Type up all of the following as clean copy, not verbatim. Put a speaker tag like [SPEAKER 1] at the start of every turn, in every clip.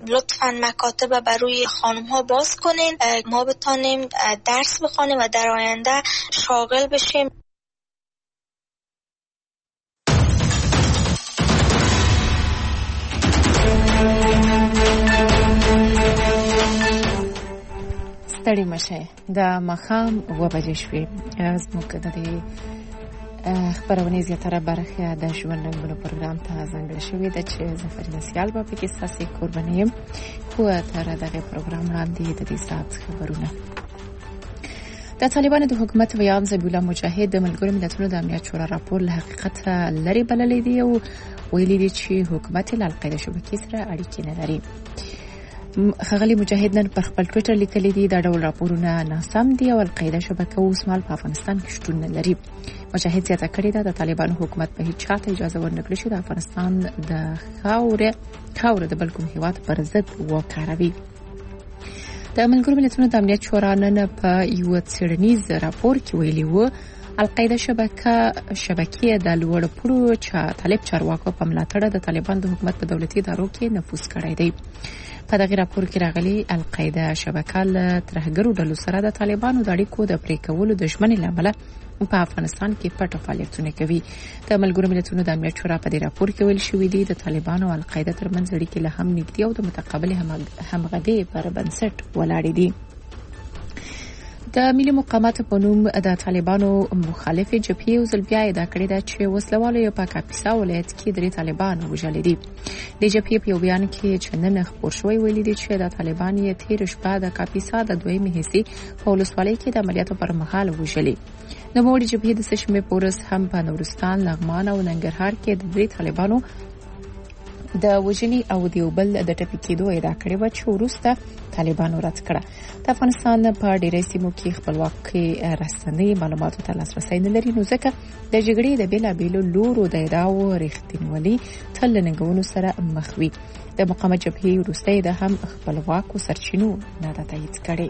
[SPEAKER 1] لطفاً مکاتب برای خانم ها باز کنین، ما بتانیم درس بخوانیم و در آینده شاغل بشیم.
[SPEAKER 2] ستړي مشه د ماښام 2 بجې شوې. زموږ د دې خبرونه زیاتره برخه د ژوند رنګونو پروګرام ته ځانګړې شوې ده چې زه فریده سیال به پکې ستاسو قرباني یم. خو تر دغه پروګرام وړاندې د دې ساعت خبرونه. د طالبانو د حکومت ویان ذبیح الله مجاهد د ملګرو ملتونو د امنیت شورا راپور له حقیقت لري بللی دی او ویلي دی چې حکومت له القاعده شبکې سره اړیکې نه لري. خغلی مجاهد نن پر خپل ټویټر لیکلی دی دا ډول راپورونه ناسم دي او القاعده شبکه اوس مهال په افغانستان کې شتون نه لري. مجاهد زیاته کړې ده د طالبانو حکومت په هیڅ چاته اجازه ورنکړي چې د افغانستان د خاور د بل کوم هیواد پر ضد وکاروي. د ملګرو ملتونو د امنیت شورا نن په یو څېړنیز راپور کې ویلي و القاعده شبکې د لوړ پوړو طالب چارواکو په ملاتړ د طالبان د حکومت په دولتي ادارو کې نفوذ کړی دی. په دغه راپور کې راغلي القاعده شبکه له ترهګرو ډلو سره د طالبانو د اړیکو د پرې کولو د ژمنې لامل په افغانستان کې پټ فعالیتونه کوي. د ملګرو ملتونو د امنیت شورا په دې راپور کې ویل شوی دی د طالبانو او القاعده ترمنځ اړیکې له هم نږدې او د متقابل همغږۍ پر بنسټ ولاړې دي. د ملي مقاومت په نوم د طالبانو مخالف جبهې او ځلبیا ادعا کړې ده چې وسلوالو په کاپیسا ولایت کې د طالبان وژلې دي. د جبهې په یو بیان کې چې نن خبر شوی ویلي دي چې د طالبان یې تیر شپه د کاپیسا د دویمې حصے په ولسوالۍ کې د عملیاتو پر مهال وژلې. د موړي جبهې د سشمه پورس هم په نورستان، لغمان او ننګرهار کې د طالبانو د وژنې او دیوبل د ټپي کېدو ادعا کړې و چې وروسته طالبانو رد کړه. د افغانستان په ډېرې سیمو کې خپلواکي رسنۍ معلوماتو ته لاسرسی نه لري، نو ځکه د جګړې د بیلابېلو لورو د ادعاو رښتینولي تل له ننګونو سره مخ وي. د مقاومت جبهې وروسته د هم خپلواکو سرچینو نه ده تایید کړې.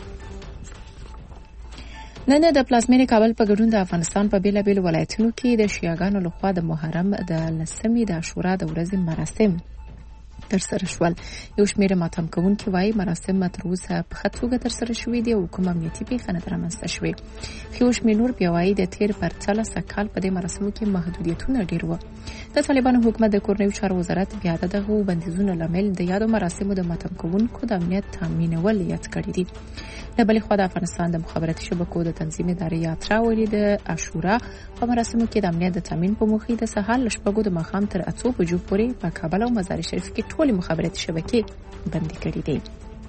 [SPEAKER 2] نن د پلازمینې کابل په ګډون د افغانستان په بیلابېلو ولایتونو کې د شیعاګانو لخوا د محرم د 10مې د عاشورا د ورځې مراسم ترسره شول. یو شمېر ماتم کوونکي وایي مراسم تر اوسه په ښه توګه ترسره شوي دي او کوم امنیتي پیښه نه رامنځته شوې. یو شمېر نور بیا وایي د تیر پرتله سږ کال په دې مراسمو کې محدودیتونه ډېر وو. د طالبانو حکومت د کورنیو چارو وزارت بیا دغه بندیزونو لامل د یادو مراسمو د ماتم کوونکو د امنیت تامینول یاد کړی دي. د بلې خوا د افغانستان د مخابراتي شبکو د تنظیم ادارې یاترا ویلي د عاشورا په مراسمو کې د امنیت د تامین په موخه د سهار له 6 د ماښام تر 8 بجو پورې په کابل او مزار شریف کې ټولې مخابراتي شبکې بندي کړې دي.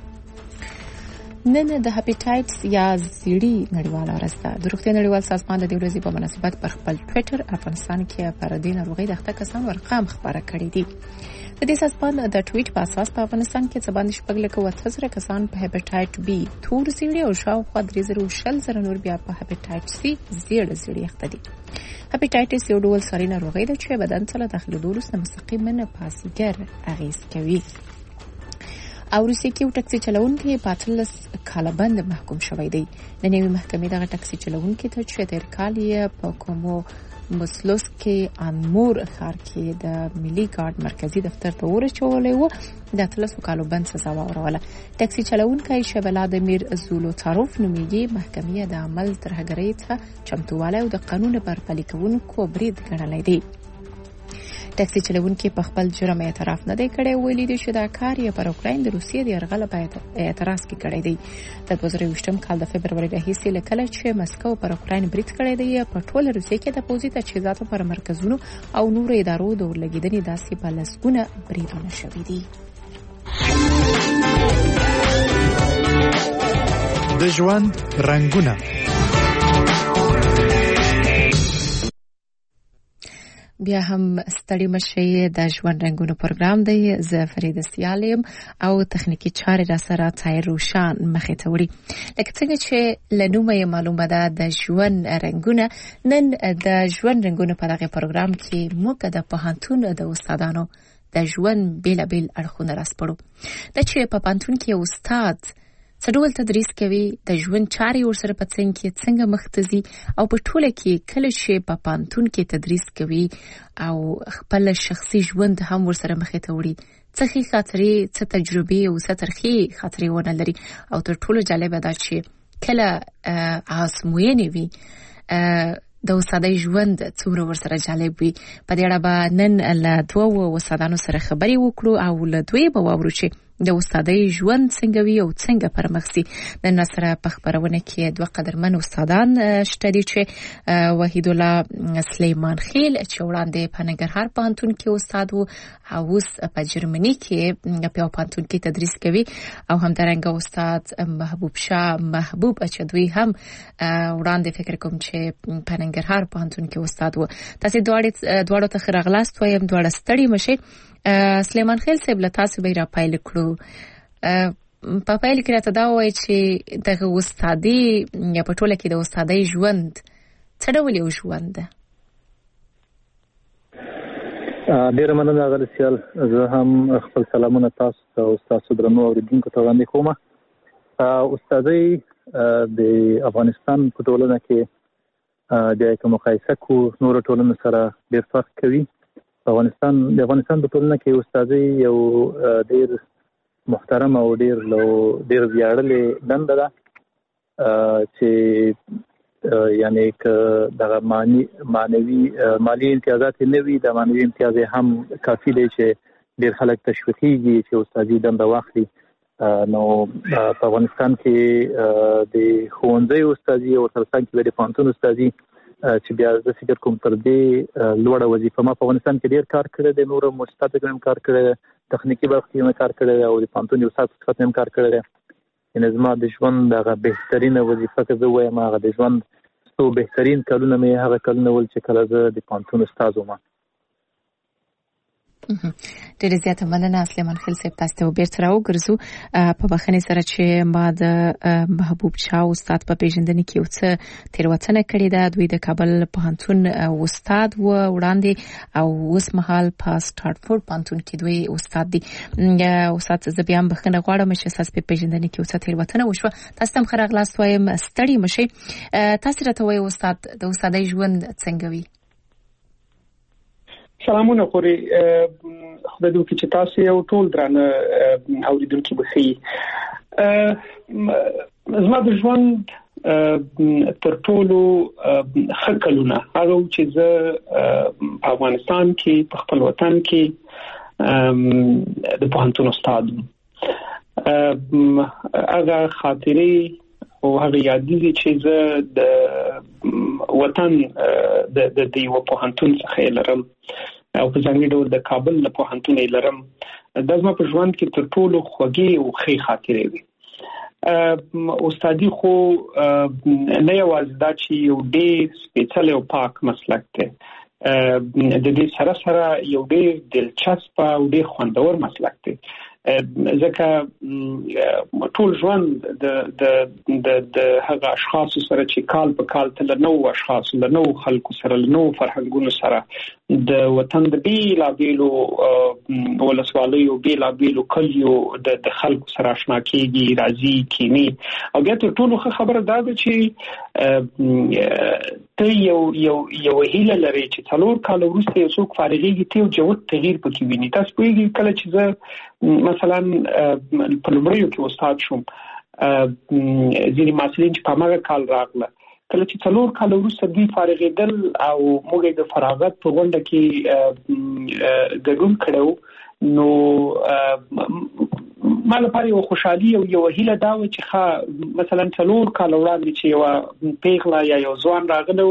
[SPEAKER 2] نن د هپیټایټس یا زیړی نړیواله ورځ ده. د روغتیا نړیوال سازمان د دې ورځې په مناسبت پر خپل ټویټر افغانستان کې پر دې ناروغۍ د اخته کسانو ارقام خبره کړې دي. د دې سازمان د ټویټ په اساس په افغانستان کې څه باندې 6,80,000 کسان په هپیټایټ بی تور زیړی او شاوخوا 3,000 نور بیا په هپیټایټ سی زیړی اخته دي. هپیټایټس یو ډول ساري ناروغي ده چې بدن ته له داخليدو وروسته مستقیما په سیګر اغېز کوي. او روسیې کې یو ټکسي چلوونکی په 18 کاله بند محکوم شوی دی. د نوې محکمې دغه ټکسي چلوونکی ته چې تیر کال یې په کومو مسلوس کې انمور ښار کې د ملي ګارد مرکزی دفتر ته ورچولې و د 13 کالو بند سزا واوروله. ټکسي چلوونکی شولادمیر زولوتاروف نومیږي. محکمې د عمل ترهګرۍ ته چمتووالی او د قانون پر پلي کوونکو برید ګڼلی دی. ټکسي چلوونکي په خپل جرم اعتراف نه دی کړی. ویلي دی چې دا کار یې پر اوکراین د روسیې د یرغل په اعتراض کې کړی دی. د 2020 کال د فبرवरी راهیسې له کله چې مسکو پر اوکراین برید کړی دی په ټوله روسیې کې د پوځي تجهیزاتو پر مرکزونو او نورو ادارو د ورلګیدنې داسې په لسګونه بریدونه شوي دي.
[SPEAKER 3] د ژوند رنګونه.
[SPEAKER 2] بیا هم ستړي مشه د ژوند رنګونو پروګرام دی. زه فریده سیالم او تخنیکی چارې را سره تایر روشان مخې ته وړي. لکه څنګه چې لنومه معلومه ده د ژوند رنګونه. نن د ژوند رنګونو په دغه پروګرام کې موږ د پوهنتون د استادانو د ژوند بیلابیل اړخونه راسپړو. د چې په پوهنتون کې استاد څه ډول تدریس کوي، د ژوند چارې ورسره په څنګ کې څنګه مخ ته ځي او په ټوله کې کله چې په پوهنتون کې تدریس کوي او خپل شخصي ژوند هم ورسره مخې ته وړي څه خاطري څه تجربه او څه ترخی خاطري ونه لري او تر ټولو جالب ده چې کله آزموینې وي د استادای ژوند څومره ورسره جالب وي. په دې اړه به نن له دوه استادانو سره خبرې وکړو او له دوی به واورو چې د استادای ژوند څنګه وي او څنګه پرمخ ځي. نن سره په خبرونه کې دوه قدرمن استادان شته دي چې وحید الله سلیمان خیل چې وړاندې په ننګرهار پوهنتون کې استاد وو او اوس په جرمني کې په پوهنتون کې تدریس کوي او همدارنګه استاد محبوب شاه محبوب چې دوی هم وړاندې فکر کوم چې په ننګرهار پوهنتون کې استاد وو. تاسو دواړو ته ښه راغلاست وایم. دواړه ستړي مشئ. سلیمان خیل صاحب له تاسو به را پایل کړو. په پایل کې راته دا وایي چې دغه استادي یا په ټوله کې د استادۍ ژوند څه ډول یو ژوند ده؟
[SPEAKER 4] ډېره مننه غل سیال. زه هم خپل سلامونه تاسو او تاسو درنو اوریدونکو ته وړاندې کوم. استادۍ د افغانستان په ټولنه کې د مقایسه کو نور ټولنو سره ډېر فرق کوي. د افغانستان په ټولنه کې استادۍ یو ډېر محترم او ډېر ویاړلې دنده ده چې یعنی که دغه مالی امتیازات نه وي، د معنوي امتیاز هم کافي دی چې ډېر خلک تشویقېږي چې استادي دنده واخلي. نو په افغانستان کې د ښوونځي استادي او ترڅنګ کې د پوهنتون استادي چې بیا زه فکر کوم تر دې لوړه وظیفه ما په افغانستان کې ډېر کار کړی دی. نور مؤسساتو کې هم کار کړی دی، تخنیکي برخه کې هم کار کړی دی او د پوهنتون یو استاد په صفت هم کار کړی دی. یعنې زما د ژوند هغه بهترینه وظیفه که زه وایم هغه د ژوند څو بهترین کلونه مې هغه کلونه ول چې کله زه د پوهنتون استاد وم.
[SPEAKER 2] ډېر زیاته مننه سلیمان خیل صاحب. تاسو ته بیرته راوګرځو په بخښنې سره چې ما د محبوب شاه استاد په پیژندنې کې یو څه تېروتنه کړې ده. دوی د کابل پوهنتون استاد و وړاندې او اوس مهال په سټارټفورډ پوهنتون کې دوی استاد دي. استاد زه بیا هم بخښنه غواړم چې تاسو په پیژندنې کې یو څه تېروتنه وشوه. تاسو هم ښه راغلاست وایم. ستړي مشئ. تاسو راته وایئ استاد د استادۍ ژوند څنګه وي؟
[SPEAKER 5] سلامونه خوري. خدای دې وکړي چې تاسو یو ټول درانه اوریدونکي بخي. زما د ژوند تر ټولو ښه کلونه هغه چې زه په افغانستان کې په خپل وطن کې د پوهنتون استاد وم. هغه خاطرې او هغه یادګاري چې زه د وطن د یو پوهنتون څخه لرم او په ځانګړي ډول د کابل له پوهنتون لرم. دا زما په ژوند کې تر ټولو خوږې او ښې خاطرې وي. استادي خو نه یوازې دا چې یو ډېر سپېڅلی او پاک مسلک دی، د دې سره سره یو ډېر دلچسپ او ډېر خوندور مسلک دی. ځکه ټول ژوند د هغه اشخاص سره چې کال په کال تل نو اشخاص له نو خلکو سره له نو فرهنګونو سره د وطن د بیلابیلو ولسوالیو بیلابیلو کلیو د خلکو سره آشنا کېږي، راځي، کینی. او بیا تر ټولو خبره دا ده چې ته یو هیله لري چې 4 کال وروسته یو څوک فارغېږي، ته یو جوت تغییر پکې ویني. تاسو پوهېږئ کله چې زه مثلا په لومړیو کې استاد شوم، ځینې محصلین چې په هغه کال راغله، کله چې 4 کال وروسته دوی فارغېدل او موږ د فراغت په غونډه کې ګډون کړو، نو ما لپاره یو خوشحالي او یو هیله دا و چې مثلا 4 کال وړاندې چې یو پیغله یا یو ځوان راغلو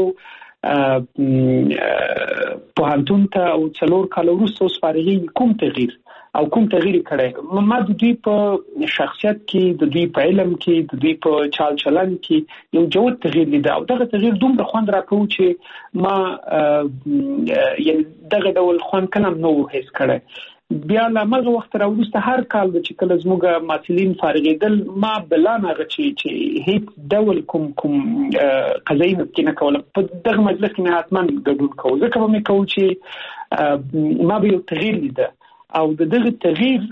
[SPEAKER 5] پوهنتون ته او 4 کال وروسته اوس فارغېږي، کوم تغییر او کوم تغییر کړی. ما د دوی په شخصیت کې، د دوی په علم کې، د دوی په چال چلن کې یو جوت تغییر لیده او دغه تغییر دومره خوند راکوي چې ما یعنی دغه ډول خوند کله نو هیڅ کړی. بیا له هغه وخت راوروسته هر کال چې کله زموږ محصلین فارغېدل، ما بلان هغه چې هیڅ ډول کوم قضایي ممکن نه کوله په دغه مجلس کې حتما ګډون کوو، ځکه به مې کوو چې ما به یو تغییر لیده او دغه تغییر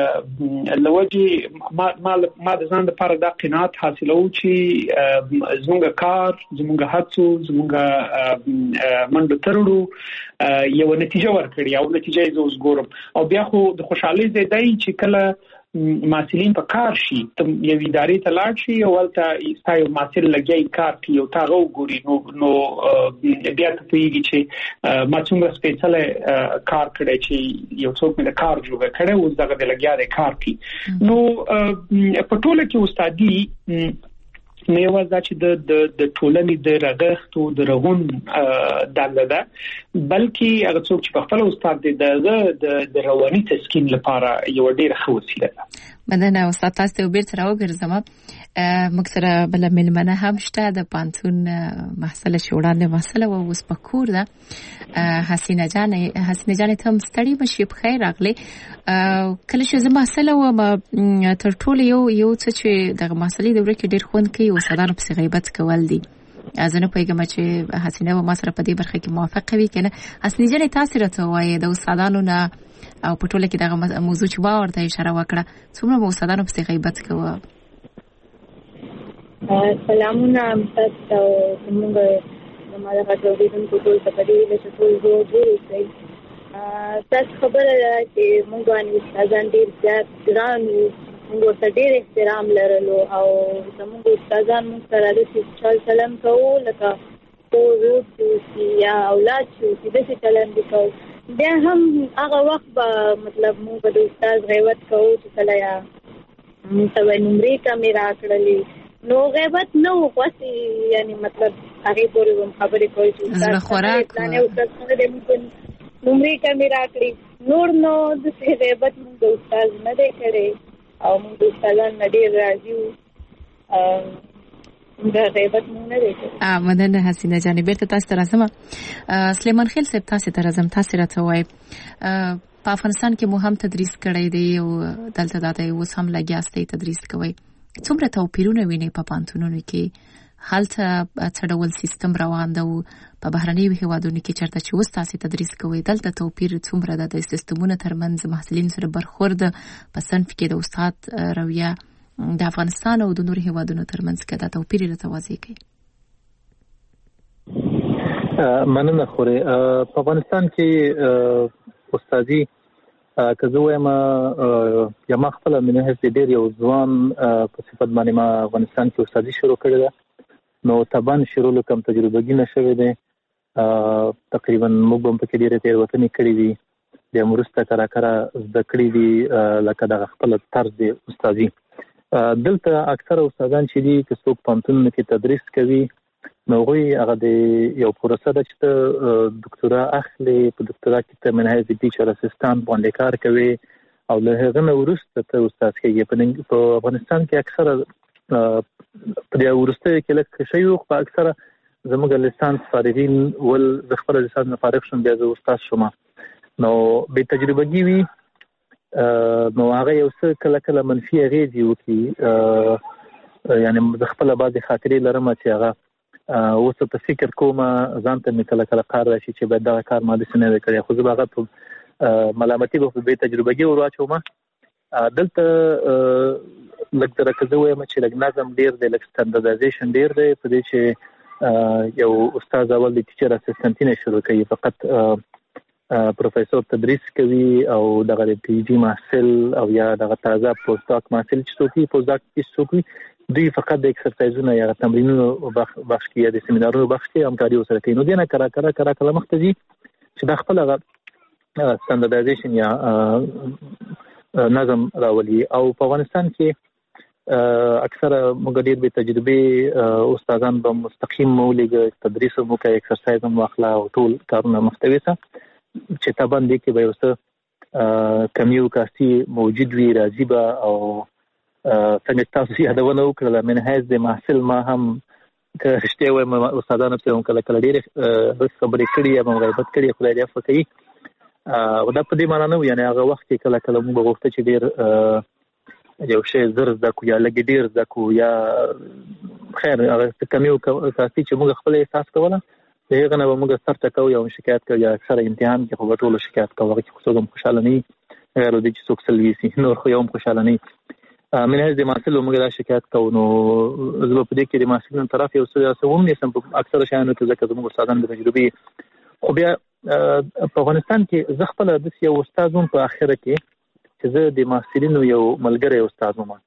[SPEAKER 5] لوجه ما د ځان لپاره د قناعت حاصلو چې زموږ کار زموږ هڅو زموږ منډه ترړو یو نتیجه ورکړي او نتیجه یې اوس ګورم او بیا خو د خوشحالي زیاتای چې کله مسؤلین په کار شي ته یو ادارې ته لاړ شي او ولته یو مسؤل لګي کار کوي او تاغه وګوري نو بیا ته پیږي چې ما څنګه سپیشل کار کړی چې یو څوک د کار جوړ کړي او دغه د لګیا د کار کوي نو په ټوله کې استادي نه یوازې چې د ټولنې د رغښت او د رغون دنده ده بلکې هغه څوک چې په خپل استاد د رواني تسکین لپاره یو ډېر ښه وسیله ده.
[SPEAKER 2] مننه استاد تاسو ته بیرته راوګرځم. موږ سره بل ملمنه هم شته د پانتون محصله شوړاندې محصله او اوس په کور ده حسینه جان ته ستړي مشي په خیر راغلي. کله چې زما محصله و تر ټولو یو څه چې د محصلې دوره کې ډېر خوند کوي او سادانو په غیبت کول دي. ازنه پیغام چې حسینه و ما سره په دې برخه کې موافقه وي کنه. حسینه جان تاسو راته وایي د استادانو نه او په ټوله کې دغه موضوع چې باور ته اشاره وکړه څومره مو استادانو په غیبت کوي.
[SPEAKER 6] سلامونه تاسو موږ زموږ غوډې په ټول څه پدې چې ټول جوړ تاسو خبره ده چې موږ باندې استادان ډېر زیات ګران موږ ته ډېر احترام لرلو او زموږ استادان موږ سره د چل سلام کوو لکه ورور چې یا اولاد چې د چلن وکړو. بیا هم هغه وخت به مطلب موږ د استاد غیبت کوو چې کله یا موږ نمرې کمې راکړلې نو غیبت نو خواسي یعنی مطلب هغه پورې خبرې کوي چې
[SPEAKER 2] زړه خوراک
[SPEAKER 6] نه او څنګه د نمرې کمې راکړي نور نو د غیبت موږ د استاد نه دی کړی او موږ د استادان نه ډېر راضي وو د غیبت موږ نه دی کړی.
[SPEAKER 2] مننه حسینه جان بیرته تاسو ته راځم. سلیمان خیل صاحب تاسو ته راځم. تاسو راته وایي په افغانستان کې مو هم تدریس کړی دی او دلته داته اوس هم لګیاستئ تدریس کوئ. څومره توپیرونه ویني په پانتونونو کې هلته څه ډول سیستم روان دی په بهرنیو هیوادونو کې چېرته چې اوس تاسو تدریس کوئ دلته توپیر څومره ده د سیستمونو ترمنځ محصلین سره برخورد په صنف کې د استاد رویه د افغانستان او د نورو هیوادونو ترمنځ کې دا توپیر راته واضح کوي.
[SPEAKER 4] مننه خوري په افغانستان کې استادي که زه وایم یا ما خپل منه هڅه ډېر یو ځوان په صفت باندې ما افغانستان کې استادي شروع کړې ده نو طبعا شروع کوم تجربهګي نشوي ده تقریبا موږ هم په کې ډېر تیروتنې کړې دي د مرسته کرا زده کړې دي لکه د خپل طرز دی استادي. دلته اکثر استادان چې دي چې څوک پانتون کې تدریس کوي نو غوي هغه د یو پروسه ده چې ډاکټرا اخلي په ډاکټرا کې ته منهج ټیچر اسسټانټ باندې کار کوي او له هغه نه ورسته ته استاد کېږي. په افغانستان کې اکثره په دې ورسته کې لکه شيوخ په اکثره زموږ لیسانس فارغین ول د خپل لیسانس فارغ شوم بیا د استاد شوم نو به تجربهګي وي نو هغه یو څه کله منفي اغیزي وکي یعنی د خپل بعض خاطرې لرم چې هغه اوس په فکر کوم ځان ته کله کار راشي چې باید دا کار ما د سینې وکړي خو زه هغه په ملامتي به تجربهګي ورواچوم. دلته لکه درکه زه وایم چې لږ نظم ډیر دی لږ سټانډرډایزیشن ډیر دی په دې چې یو استاد اول د ټیچر اسسټنټ نه شروع کوي فقط پروفیسور تدریس کوي او دغه د پی جی محصل او یا دغه تازه پوسټ ډاک محصل چې څوک پوسټ ډاک کې څوک دوی فقط د ایکسرسایزونو یا تمرینونو بخش کې یا د سیمینارونو بخش کې همکاري وسره کوي نو دینه کرا مختزي چې د خپل سټانډرډایزیشن یا نظم راولي. او په افغانستان کې اکثره موږ ډېر به تجربه استادان به مستقیم مولګ تدریس مو کوي ایکسرسایز مو اخلا او ټول کارونه مختوي چې تابان دي کې به اوسه کمیو کاسي موجود وي راځي به او څنګه تاسو یادونه وکړه منهج د محصل ما هم که رښتیا وایم استادانو ته هم کله ډېر خبرې کړي یا غیبت کړي خدای دې عفو کوي او دا په دې معنی نه یعنی هغه وخت کې کله موږ غوښته چې ډېر یو شی زر زده کو یا لګ ډېر زده کو یا خیر هغه کمیو کاسي چې موږ خپل احساس کوله دغه نه موږ سره ټکو یا شکایت کوي یا اکثر امتحان کې خو ټول شکایت کوي چې څوک خوشاله نه غیر د چې څوک سلوي نور خو یوم خوشاله نه من هیڅ د محصل موږ دا شکایت کوو نو زه په دې کې د محصلینو طرف یو څه هم نشم په اکثر شایانو ته ځکه زموږ استادان د تجربې خو بیا په افغانستان کې زه خپل د یو استاد په اخره کې چې زه د محصلینو یو ملګری استاد وم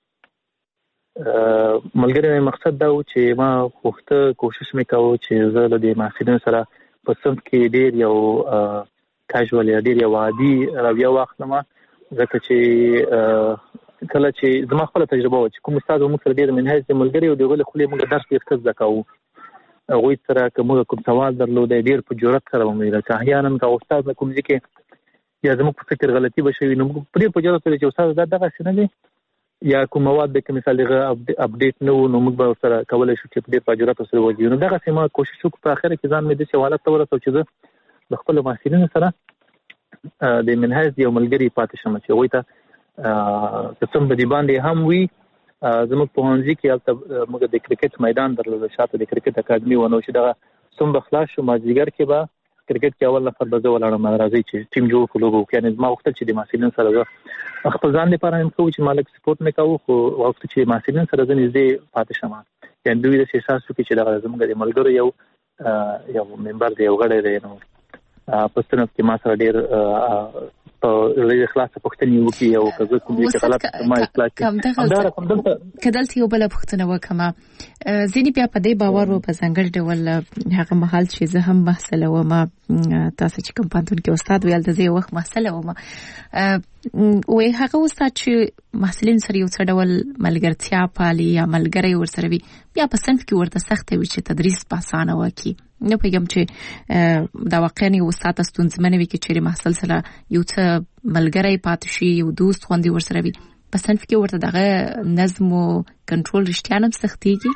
[SPEAKER 4] ملګری مقصد دا و چې ما خوښته کوشش وکاو چې زه د محصلینو سره په صنف کې ډیر یو کاژوال یا ډیر یو عادي رویه واخلم ځکه چې کله چې زما خپل تجربه و چې کوم استاد موږ سره ډیر منهج د ملګری او دغه خلې موږ درس یې ښه زکاو هغه سره کوم سوال درلود ډیر په جرأت سره ومه چې احیانا کا استاد کوم ځکه یا زموږ په فکر غلطي بشوي نو موږ په جرأت سره چې استاد دغه څه نه دي یا کوم مواد د مثال لغه اپډیټ نو موږ به سره کولای شو چې په جرأت سره وځو نو دغه سیمه کوشش وکړو په اخر کې ځان مې د حالت ته ورسو چې زه د خپل محصلینو سره د منهج یو ملګری پاتې شم چې وایي ته قسم به دی باندې هم وی زموږ په هنځي کې البته موږ د کرکټ میدان درلود شاته د کرکټ اکاډمي ونه چې دغه سم بخلاص شو مازیګر کې به کرکټ کې اول نفر به زه ولاړم راځي چې ټیم جوړ کړو یعنی ما وخت چې د محصلینو سره خپل ځان لپاره هم کوم چې مالک سپورت مکاو خو وخت چې محصلینو سره ځنې دې پاتې شمه یعنی دوی د احساس وکړي چې دغه زموږ د ملګرو یو ممبر دی یو غړی دی نو په ستنه کې ما سره ډیر په خلاص پښتني وکي او کزه کوم چې غلط ما اصلاح کړم
[SPEAKER 2] کدلته یو بل پښتنه وکما ځینی بیا په دې باور و په څنګه ډول هغه محل چې زه هم محصله و ما تاسو چې کوم پانتون کې استاد ویل د زه وخت محصله و ما وې هغه استاد چې محصلین سره یو څه ډول ملګرتیا پالي یا ملګری ورسره وي بیا په صنف کې ورته سخت وي چې تدریس په اسانه وکي نو پیغام چې دا واقعي استاد ستونزمن وي چې محصل سره یو څه ملګری پاتې شي یو دوست خوندي ورسره وي په صنف کې ورته دغه نظم او کنټرول رښتیا نه سختيږي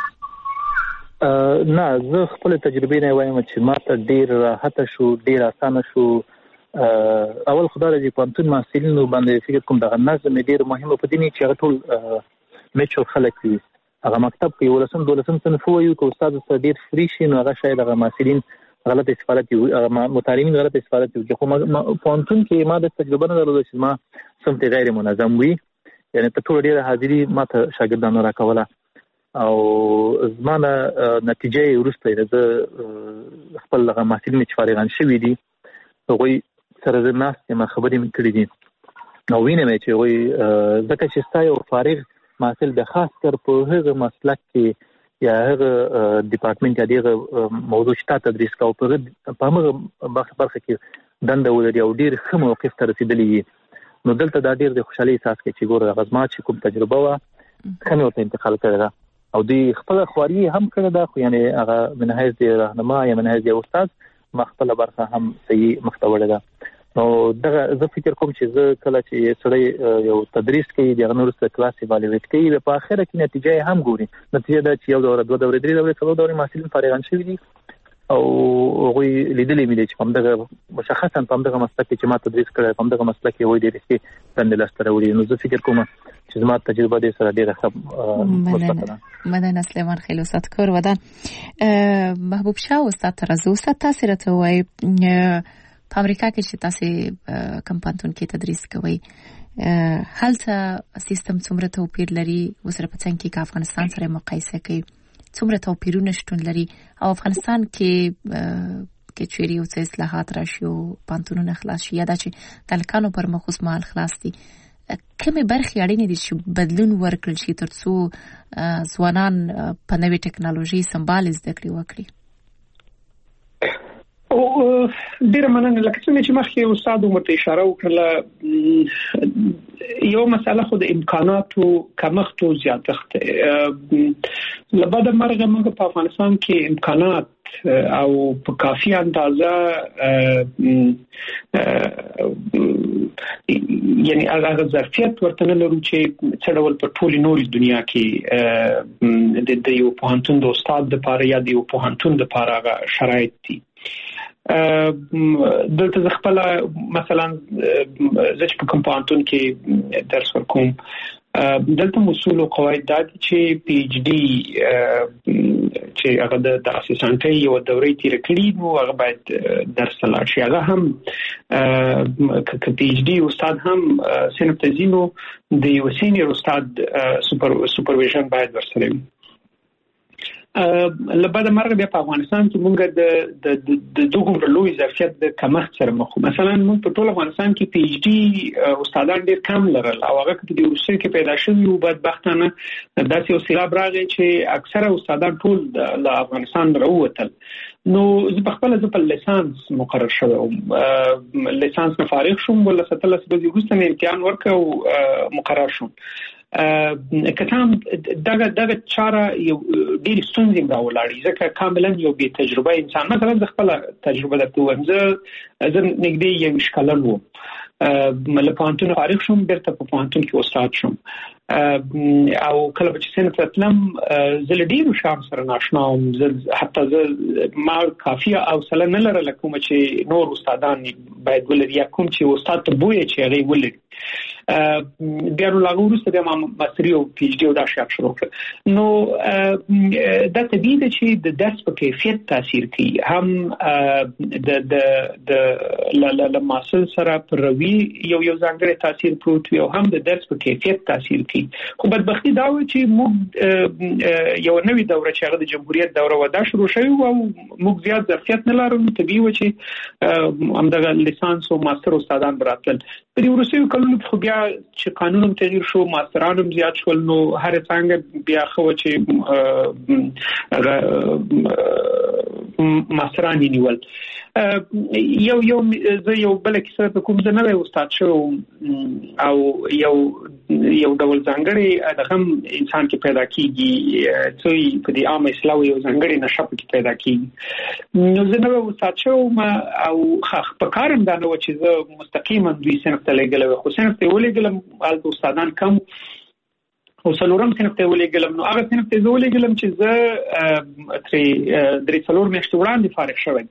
[SPEAKER 4] نه زه خپل تجربې نه وایم چې ماته ډیر راحت شو ډیر اسانه شو اول خدای دې پانتون محصلینو باندې فکر کوم دغه نظم ډیر مهمه په دې چې هغه ټول میچو خلک وي هغه مکتب کې ولسم دولسم صنف وایو چې استاد سره ډیر فری شي نو هغه شاید هغه محصلین غلط استفاده کوي هغه متعلمین غلط استفاده کوي خو پانتون کې ما د تجربه نه درلوده چې ما سمت غیر منظم وي یعنی په ټول ډیر حاضری ماته شاګردانو راکوله او زمانه نتیجه ورسته د خپل هغه محصلین چې فارغان شوي دي هغه سره د ناس ما خبرې مې کړې دي نو وینم چې وای ځکه چې ستای او فارغ محصل د خاص کر په هغه مسلک کې یا هغه ډپارټمنټ یا دغه موضوع شته تدریس کوي په هغه برخه کې دنده ولري او ډیر ښه موقف ته رسیدلی نو دلته دا ډیر د خوشحالي احساس کوي چې ګوره غزما چې کوم تجربه وا خنه ورته انتقال کړی او دی خپل خواري هم کړی دا خو یعنی هغه منهج دی راهنما یا منهج دی استاد مخبل برخه هم صحیح مختوړه ده نو دغه زه فکر کوم چې زه کله چې سړی یو تدریس کوي د نور سره کلاس ایوالویټ کوي په اخر کې نتیجه هم ګوري نتیجه دا چې یو دوره دوه دوره درې دوره څلور دوره محصلین فارغان شوي دي او هغه لیدلې مې چې په دغه مشخصا په دغه مسلک کې چې ما تدریس کړی په دغه مسلک کې وای دي چې څنګه لاستره وړي نو زه فکر کوم چې زما تجربه دې سره ډیره ښه مثبت ده
[SPEAKER 2] مدن سلیمان خیلی استاد کور ودان محبوب شاه استاد ترازو استاد تاسو راته وای په امریکا کې چې تاسو کوم پانتون کې تدریس کوي هلته سیستم څومره توپیر لري وسره په څنګه کې افغانستان سره مقایسه کوي څومره توپیرونه شتون لري او افغانستان کې چیرې یو څه اصلاحات راشي او پانتونونه خلاص شي یا دا چې تلکانو پر مخصوص مال خلاص دي کومه برخې اړینې دي چې بدلون ورکړل شي ترڅو ځوانان په نوې ټکنالوژي سمبال زده کړې وکړي
[SPEAKER 5] او ډیر مننه لکه څنګه چې مخکې استاد عمر اشاره وکړه یو مسله خو د امکاناتو کمښت او زیاتښت لبعد مرغه موږ په افغانستان کې امکانات او په کافي اندازه یعنی هغه ظرفیت ورته لرو چې څه ډول په ټولي نوري دنیا کې د یو پوهنتون د استاد لپاره یا د یو پوهنتون لپاره هغه شرایط دي دلته خپل مثلا زه چې په کمپاونټون کې درس ورکوم دلته اصول او قواعد دي چې پی ایچ ډي چې هغه د اسسانټي یو دورې تیر کړی نو هغه باید درس لاړ شي. هغه هم پی ایچ ډي استاد هم صنف تزینو د یو سینیر استاد سوپرویژن باید ورسره وي. لبعد مرغ بیا په افغانستان کې مونږ د دوه لوی ظرفیت د کمښت سره مخ یو. مثلا مونږ په ټول افغانستان کې پی ایچ ډي استادان ډېر کم لرل او هغه په دې روسي کې پیدا شوی او بدبختانه داسې یو سیلاب راغی چې اکثره استادان ټول د افغانستان راووتل. نو زه په خپل لیسانس مقرر شوم، لیسانس نه فارغ شوم، ول 17 ورځې وروسته مې امتحان ورکړ او مقرر شوم. کتام دغه چاره یو ډېر ستونزې راولاړي ځکه کاملا یو بې تجربه انسان. مثلا د خپل تجربه درته وایم، زه نږدې یو کلن وم، له پوهنتون فارغ شوم، بیرته په پوهنتون کې استاد شوم او کله چې صنف ته تلم زه له ډېرو شیانو سره ناشنا وم. حتی ما کافیه حوصله نه لرله کومه چې نور استادان باید ولري یا کوم چې استاد ته بویه چې هغې ولري. بیا نو لاغه وروسته بیا ما ماستري او پی ایچ ډي او دا شیان شروع کړ. نو دا طبیعي ده چې د درس په کیفیت تاثیر کوي، هم د محصل سره پر روي یو ځانګړی تاثیر پروت وي او هم د درس په کیفیت تاثیر کوي. خو بدبختي دا و چې موږ یو نوې دوره چې هغه د جمهوریت دوره و دا شروع شوی او موږ زیات ظرفیت نه لرو. طبیعي و چې همدغه لیسانس او ماستر استادان براتل. په دې وروستیو کلونو خو بیا چې قانون تغییر شو، ماستران هم زیات شول، نو هر څنګه بیا خو چې ماستران نیول. یو بل کیسه په کوم ځای نه استاد شو او یو ډول ځانګړي دغه انسان کې پیدا کیږي چې په دې عام اسلام یو ځانګړي نشه کې پیدا کیږي. نو زه نو استاد شو او په کارم دا نو چې زه مستقیما دوی صنف ته لګلم، خو صنف ته ولګلم البته استادان کم او څلورم صنف ته ولګلم. نو هغه صنف ته ولګلم چې زه ترې درې څلور میاشتې وړاندې فارغ شوم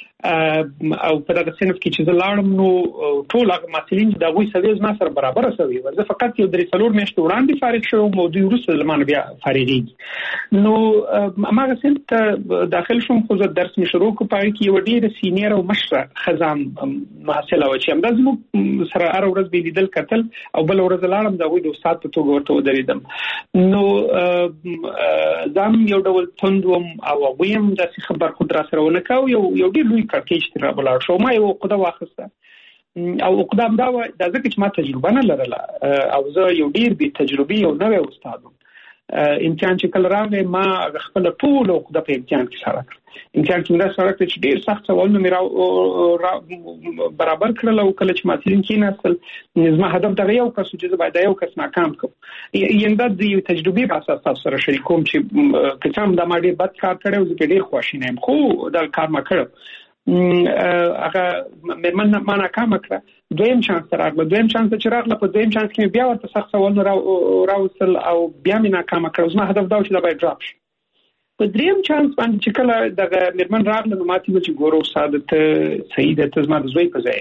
[SPEAKER 5] او په دغه صنف کې چې زه لاړم نو ټول هغه محصلین چې د هغوی سویې زما سره برابره سوي وو. زه فقط یو درې څلور میاشتې وړاندې فارغ شوم او دوی وروسته له مانه بیا فارغېږي. نو هماغه صنف ته داخل شوم، خو زه درس مې شروع کړ. په هغې کې یوه ډېره سینیر او مشره ښځه محصله وه چې همدا زموږ سره هره ورځ به یې لیدل کتل او بله ورځ لاړم د هغوی د استاد په توګه ورته ودرېدم. نو زه هم یو ډول توند وم او هغوی هم داسې ښه برخورد راسره ونه کوو. یو ډېر لوی کړکېچ ترې رابلاړ شو. ما یو عقده واخیسته او عقده همدا وه، دا ځکه چې ما تجربه نه لرله او زه یو ډېر بې تجربې یو نوی استاد وم. امتحان چې کله راغی ما خپله ټوله عقده په امتحان کې سره کړه. امتحان کې مې دا سره کړه چې ډېر سخت سوالونه مې برابر کړل او کله چې محصلین کېناستل زما هدف دغه یو کس و چې زه باید دا یو کس ناکام کړم. یعنې دا د یو تجربې په اساس تاسو سره شریکوم چې که څه هم دا ما ډېر بد کار کړی او زه پرې ډېر خواشینی یم، خو دا کار ما کړی. هغه مېرمن ما ناکامه کړه. دویم چانس راغله. دویم چانس چې راغله په دویم چانس کې مې بیا ورته سخت سوالونه راوستل او بیا مې ناکامه کړه. زما هدف دا و چې دا باید ډراپ شي. په دریم چانس باندې چې کله دغه مېرمن راغله نو ما ته وویل چې ګوره استاد ته صحیح ده، ته زما د زوی په ځای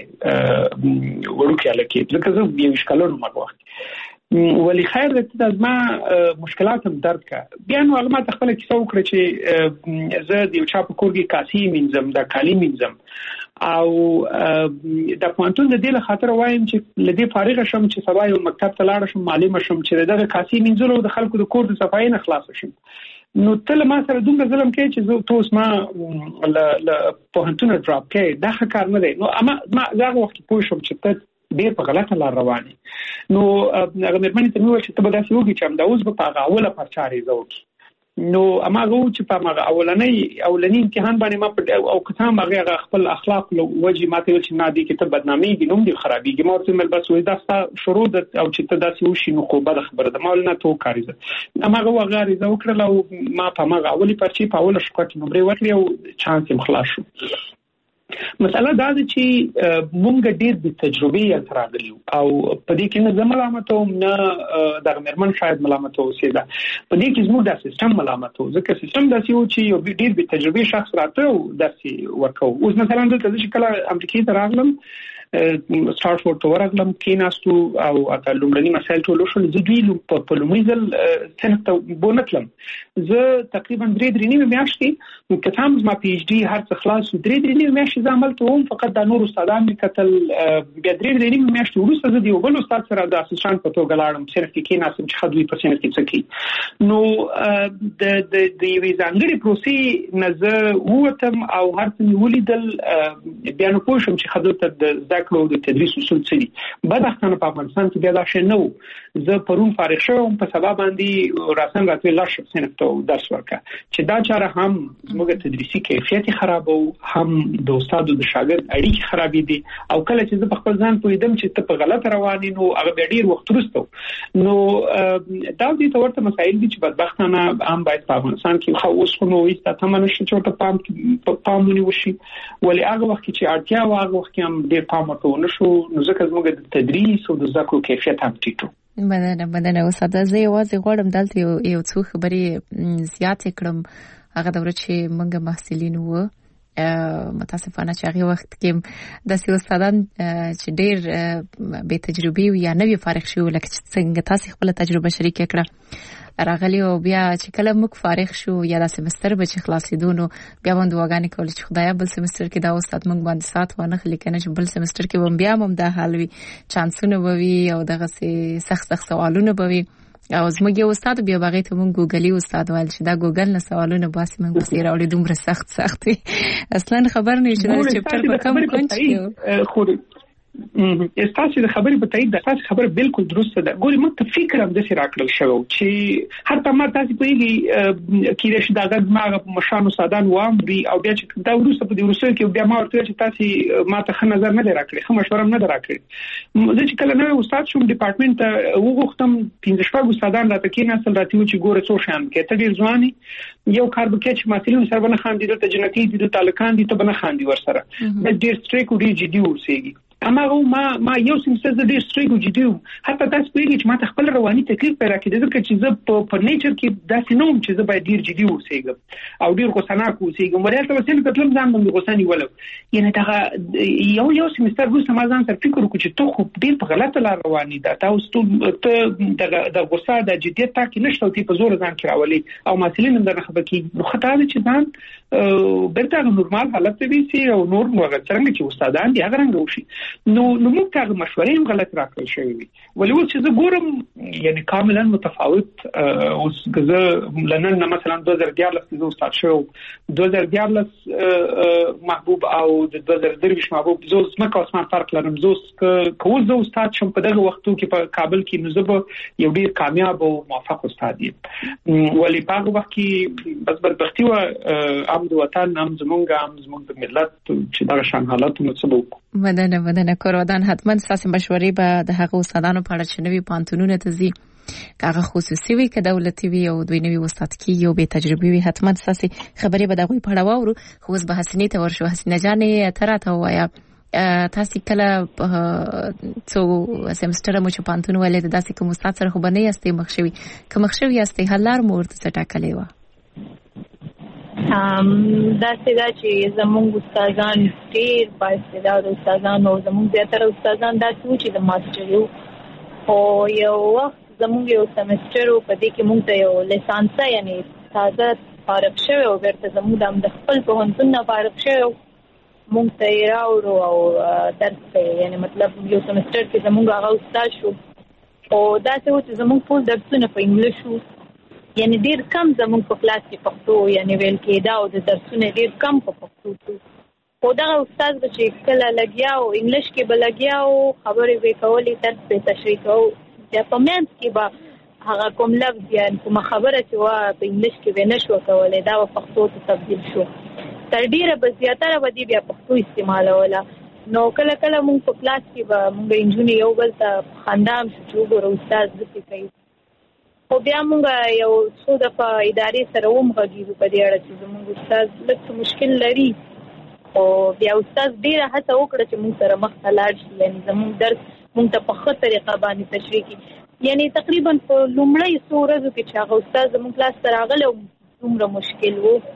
[SPEAKER 5] وړوکی هلک یې، ځکه زه 21 کلن وم هغه وخت. ولی خیر ده ته زما مشکلات هم درد که. بیا نو هغه ما ته خپله کیسه وکړه چې زه د یو چا په کور کې کاسې مینځم، دا کالي مینځم او د پوهنتون د دې له خاطره وایم چې له دې فارغه شم چې سبا یو مکتب ته لاړه شم، معلمه شم چې دغه کاسې مینځلو د خلکو د کور د صفایۍ نه خلاصه شم. نو ته له ما سره دومره ظلم کوې چې زه ته اوس ما له پوهنتونه ډراپ کوې، دا ښه کار نه دی. نو ما زه هغه وخت پوه شوم چې ته ډېر په غلطه لار روان یې. نو هغه مېرمنې ته مې وویل چې ته به داسې وکړې چې همدا اوس به په هغه اوله پرچه عریضه وکړي. نو هماغه و چې په هغه اولني امتحان باندې ما او که څه هم هغه خپل اخلاق له وجې ما ته ویل چې نه دې کې ته بدنامېږي، نوم دې خرابېږي. ما ورته ویل بس وایي دا ستا شروع ده او چې ته داسې وشي نو خو بده خبره ده. ما ویل نه ته وکړه عریضه. هماغه هغه عریضه وکړله او ما په هماغه اولې پرچې په اوله شپه کې نمرې ورکړې او چانس یې خلاص شو. مسئله دا ده چې مونږ ډېر بې تجربې یې راغلي او په دې کې نه زه ملامت وم نه دغه مېرمن شاید ملامت اوسېده، په دې کې زموږ دا سیستم ملامت و، ځکه سیستم داسې و چې یو ډېر بې تجربې شخص راته او داسې ورکوو. اوس مثلا دلته زه چې کله امریکې ته راغلم سټارټفورډ ته ورغلم کېناستو او اته لومړني مسایل ټول شول زه دوی په لومړي ځل صنف ته بونتلم زه تقریبا 3 میاشتې که هم ما پی ایچ ډي هر څه خلاص 3 میاشتې زه عمل کوم فقط د نور استادان می کتل بیا 3 میاشتې وروسته زه د یو بل استاد سره د اسسټانټ په توګه لاړم صرف کې ناسم چې خدوی په سینه کې څه کی نو د یوې ځانګړي پروسې نزه ووتم او هر څه ولیدل بیا نو پوه شم چې خدای ته د ذکر او د تدریس اصول څه دي بداختانه په افغانستان کې بیا دا شی نه و زه پرون فارغ شوم په سبا باندې راسن راتوي لاشه سینه ته درس ورکا چې دا چاره هم زموږ تدریسي کیفیت خرابو هم د استاد د شاګرد اړیکې خرابې دي او کله چې زه په خپل ځان پوهیدم چې ته په غلط روانې نو هغه ډیر وخت وروسته نو دا د تورته مسایل دي چې بدبختانه هم باید په افغانستان کې خو اوس نو ایسته تمنه شي چې پام ونیوشي ولې هغه وخت چې اړتیا و هغه وخت هم ډیر پام ورته ونشو نو ځکه زموږ د تدریس او د ذکر کیفیت هم ټیټو
[SPEAKER 2] مننه استاد زه یوازې غواړم دلته یو څو خبرې زیات کړم هغه دوره چې موږ محصلین وو متاسفانه چې هغه وخت کې د سیاست استادان چې ډېر به تجربي یا نوې فارغ شو لکه څنګه تاسو خپل تجربه شریک کړه راغلی او بیا چې کله موږ فارغ شو یا د سمستر به چې خلاصېدو نو بیا باندې واګانې کول چې خدایا بل سمستر کې دا استاد موږ باندې سات ونه خلیکنه چې بل سمستر کې بیا هم دا حال وي چانسونه وي او دغه سخت سوالونه وي او زموږ یو استاد بیا باغې ته مونږ ګوګلی استاد ویل چې دا ګوګل نه سوالونه باسي مونږ پسې راوړي دومره سخت وي اصلا خبر نه چې دا چپټر په کوم کونج کې خو
[SPEAKER 5] استاسو د خبرې په تایید د تاسو خبره بالکل درسته ده ګوري موږ ته فکر هم د سره راکړل شو چې حتی ما تاسو په یږي کې چې دا غږ مشانو سادان وامري او بیا چې دا ورسره په دې ورسره کې بیا ما ورته چې تاسو ما ته ښه نظر نه راکړي ښه مشوره نه راکړي زه چې کله نو استاد شوم ډپارټمنټ ته وغوښتم 15 استادان راته کې نسل راته چې ګوره څو شان کې ته ډیر ځواني یو کار به کې چې ماسلین سره بنه خان دي د جنتی دي د تعلقان دي ته بنه خان دي ور سره د ډیر سټریک او ډیر جدي ورسېږي اما ما یو سمستر د ډیر سټریک او جدي حتی تاسو پیږي چې ما ته خپل رواني تکلیف پیدا کړی ځکه چې زه په نیچر کې داسې نوم چې زه باید ډیر جدي اوسېږم او ډیر غوسناک اوسېږم ورته وسیله کتل ځان باندې غوسنی ولو یعنی دا یو سمستر وروسته ما ځان سره فکر وکړ چې ته خو ډیر په غلطه لار رواني دا تاسو ته د غوسه د جديت تاکي نشته او په زور ځان کې راولي او مسلین اندر خبر کې نو خطا ده چې ځان برته نورمال حالت ته وي او نور موږ څنګه چې استادان دي هغه رنګ وشي نو موږ ته مشورې هم غلط راکړل شوې وي ولې و چې زه ګورم یعنی کاملا متفاوت اوس غزه لنن مثلا 2014 کې زه استاد شو 2014 محبوب او د 2023 محبوب زه سمه کوم فرق لرم زه کوم زه استاد شم په دغه وختو کې په کابل کې نو زه یو ډیر کامیاب او موفق استاد یم ولې په هغه وخت کې بس بدبختی و ام د وطن ام زمونږ د ملت چې دا شان حالاتونه څه وو
[SPEAKER 2] مدنه کورودان حتما ساسي مشورې به د هغه استادانو په اړه چې نوي پانتونونه تزي کاغه خصوصي وي که دولتي وي او دوی نوي استاد کې یو به تجربه وي حتما ساسي خبرې به دغه په اړه واورو خو اوس به حسینه ته ورشو حسینه جانې تراته وایا تاسو کله څو سمستر مو چې پانتون ولې داسې کوم استاد سره خو بنې استي مخشوي که مخشوي استي حلار مو ورته ټاکلې و
[SPEAKER 6] دا څنګه چې زموږ استادان ډېر بااستعداد استادان او زموږ زیاتره استادان دا چې د ماستر یو او یو وخت زموږ یو سمستر په دې کې موږ ته یو لیسانس یعنی تازه فارغ شوی او ورته زموږ د خپل پوهنتون نه فارغ شوی موږ ته راوړو او درس یعنی مطلب یو سمستر کې زموږ هغه استاد شو او دا چې زموږ ټول درسونه په انګلیش وو یعنی ډیر کم زموږ په کلاس کې پښتو یعنی ویل کېدا او د درسونه ډیر کم په پښتو شو او دا استاد چې کله لګیا او انګلیش کې به لګیا او خبرې وکولې تر په تشریح او د پمنټ کې به هغه کوم لفظ یعنی کوم خبره چې وا په انګلیش کې ونه شو کولای دا په پښتو ته تبدیل شو تر ډیره به زیاتره به دی بیا پښتو استعمالوله نو کله موږ په کلاس کې به موږ انجونی یو بل ته خندام شو ګورو استاد ځکه کوي خو بیا موږ یو څو دفعه ادارې سره ومغږیږو په دې اړه چې زموږ استاد لږ مشکل لري او بیا استاد ډیره هڅه وکړه چې موږ سره مخ ته لاړ شي یعنی زموږ درس موږ ته په ښه طریقه باندې تشریح کړي یعنی تقریبا په لومړی څو ورځو کې چې هغه استاد زموږ کلاس ته راغلی او دومره مشکل و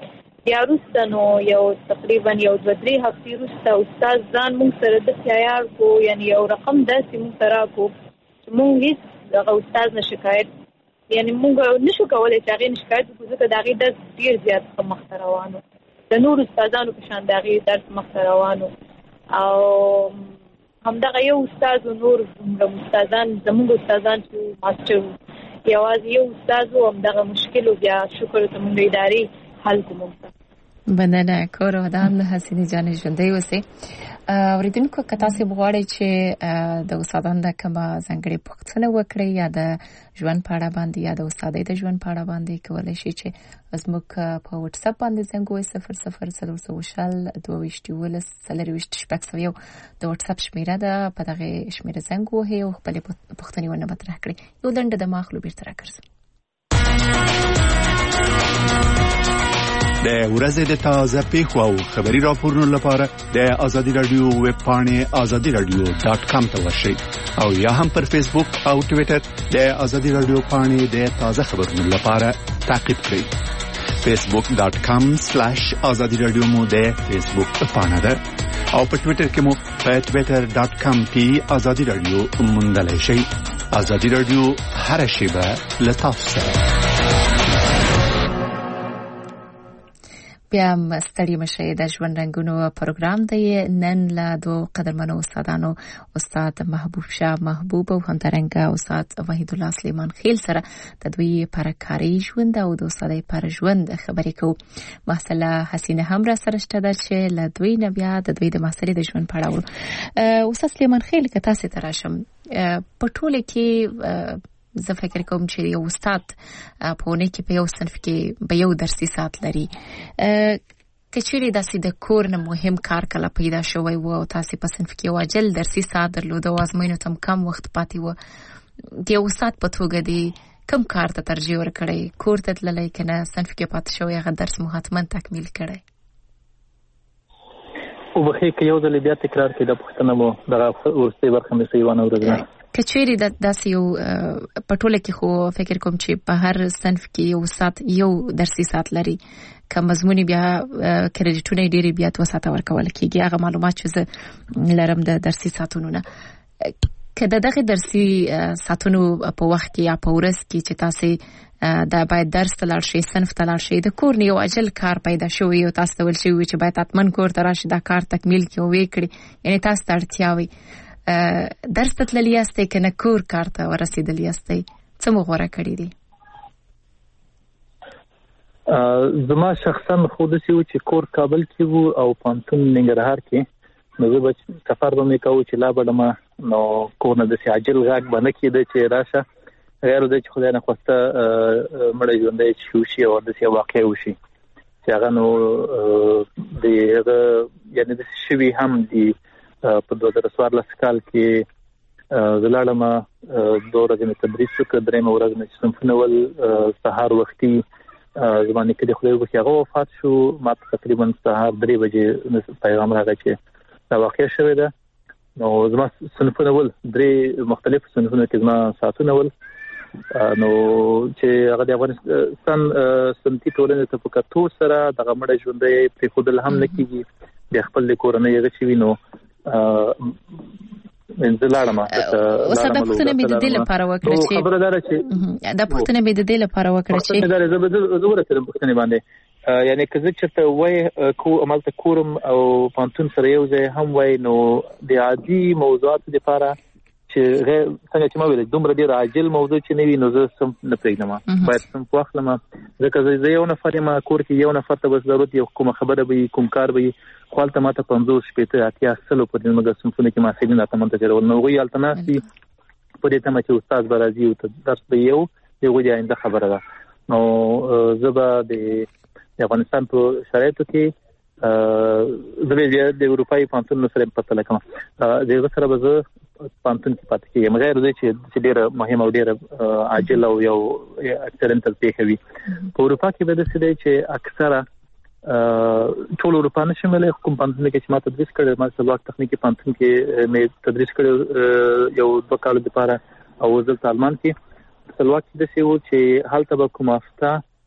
[SPEAKER 6] یا وروسته نو یو تقریبا 2-3 هفتې وروسته استاد ځان موږ سره د تیار کو، یعنی یو رقم داسې موږ سره کو چې موږ هیڅ دغه استاد نه شکایت، یعنی موږ نشو کولای چې هغې نه شکایت وکړو ځکه د هغې درس ډېر زیات ښه مخته روانو، د نورو استادانو په شان د هغې درس مخته روانو. او همدغه یو استاد و، نور استادان زموږ استادان چې ماسټر و، یوازې یو استاد و، همدغه مشکل و. بیا شکر ته موږ ادارې حل کوم.
[SPEAKER 2] بندنه کور ودان حسینی جان ژوندۍ اوسئ. اوریدونکو که تاسو بغواړئ چې د استادانو د کومه ځانګړې پوښتنه وکړئ یا د ژوند په اړه باندې یا د استادۍ د ژوند په اړه باندې، کولی شئ چې زموږ په واتس اپ باندې زنګ ووهئ 00401414 د واتس اپ شمیره ده، په دغه شمیره زنګ ووهئ او خپلې پوښتنې ونه مطرح کړئ. یو لنډه د ماخلو بیرته راګرځم.
[SPEAKER 3] د ورځې د تازه پیښو او خبري راپورونو لپاره د آزادي رادیو ویب پاڼې azadiradio.com ته ورشئ او یا هم پر فیسبوک او ټوئیټر د آزادي رادیو پاڼې د تازه خبرونو لپاره تعقیب کړئ. facebook.com/azadi radio مو د فیسبوک پاڼه ده او په ټوئیټر کې مو په twitter.com/azadi-radio موندلای شئ. آزادي رادیو هر شیبه له تاسو سره.
[SPEAKER 2] بیا ستړي مشه د ژوند رنګونو پروګرام دی. نن له دوه قدرمنو استادانو، استاد محبوب شاه محبوب او همدارنګه استاد وحید الله سلیمان خیل سره د دوی پر کاري ژوند او د استادۍ پر ژوند خبرې کوو. محصله حسینه هم را سره شته ده چې له دوی نه بیا د دوی د محصلې د ژوند په اړه وو. استاد سلیمان خیل که تاسو ته راشم، په ټوله کې زه فکر کوم چې یو استاد په اونۍ کې په یو صنف کې به یو درسي ساعت لري. که چیرې داسې د کور نه مهم کار کله پیدا شوی و او تاسې په صنف کې یو عاجل درسي ساعت درلوده او ازموینو ته کم وخت پاتې و، د یو استاد په توګه دې کوم کار ته ترجیح ورکړی؟ کور ته تللی که نه صنف کې پاتې شوی هغه درس مو حتما تکمیل کړی؟
[SPEAKER 4] وبخښئ که یو ځل بیا تکرار کړئ دا پوښتنه مو دغه وروستۍ برخه مې صحیح وانه اورېدله.
[SPEAKER 2] که چیرې داسې یو په ټوله کې خو فکر کوم چې په هر صنف کې یو استاد یو درسي ساعت لري، که مضموني بیا کریډیټونه یې ډېرې بیا 2 ساعته ورکول کېږي، هغه معلومات چې زه لرم د درسي ساعتونو نه. که د دغه درسي ساعتونو په وخت کې یا په ورځ کې چې تاسې دا باید درس ته لاړ شئ، صنف ته لاړ شئ، د کور نه یو عاجل کار پیدا شوی او تاسو ته ویل شوي چې باید حتما کور ته راشئ دا کار تکمیل کړئ او ویې کړئ، یعنې تاسو ته اړتیا وي، درس ته تللی یاستئ که نه کور کار ته ورسېدلی یاستئ، څه مو غوره کړي دي؟
[SPEAKER 4] زما شخصا خو داسې و چې کور کابل کې و او پوهنتون ننګرهار کې، نو زه به سفر به مې کوو چې لا بډمه، نو کور نه داسې عاجل غږ به نه کېده چې راشه، غیر دی چې خدای نخواسته مړی ژوندی چې وشي او داسې یو واقع وشي چې هغه نو د هغه یعنې داسې شوي هم دي. په 2014 کال کې زه لاړم، 2 ورځې مې تدریس وکړ، 3مه ورځ مې صنفونه ول، سهار وختي زما نیکه د خدای وبخښي هغه وفات شو، ما تقریبا سهار 3 بجې پیغام راغی چې دا واقع شوې ده. نو زما صنفونه ول 3 مختلف صنفونه کې زما ساعتونه ول، نو چې هغه د افغانستان صنفي ټولنې ته په کتو سره دغه مړی ژوندی پرېښودل هم نه کېږي، د خپل د کورنۍ هغه چې وي. نو انزلاړم
[SPEAKER 2] اوس دا پوښتنه مې د دې لپاره وکړه چې
[SPEAKER 4] خبردار چې
[SPEAKER 2] دا پوښتنه مې د دې لپاره وکړه چې
[SPEAKER 4] زه ورته پوښتنه باندې یعنی که زه چې وای کو عملته کورم او پانتون سره یو ځای هم وای، نو د عادي موضوعات لپاره چې څنګه چې ما ویل دومره ډیر عاجل موضوع چې نوی، نو زه سم نه پرېږدم، باید سم واخلم، ځکه زه یو نفر یم کور کې، یو نفر ته بس ضرورت یو کومه خبره به کوم کار به خپلته ماته 50 شپېته اتیا سلو په دې مګر صنفونه کې محصلین راته منتظرول، نو هغوی هلته ناست دي په دې تمه چې استاد به راځي او درس به یو د هغوی د آینده خبره ده. نو زه به د افغانستان په شرایطو کې زه به د اروپایي پوهنتونونو سره پرتله کوم، د هغه سره به زه پوهنتون کې پاتې کېږم، غیر دی چې ډېره مهمه او ډېره عاجل او یو اکسیډنټل پېښه وي. په اروپا کې به داسې دی چې اکثره ټول اروپا نه شمولې، کوم پوهنتون کې چې ما تدریس کړی، ما سلواک تخنیکي پوهنتون کې مې تدریس کړی یو 2 کالو لپاره، او دلته آلمان کې سلواک کې داسې و چې هلته به کوم هفته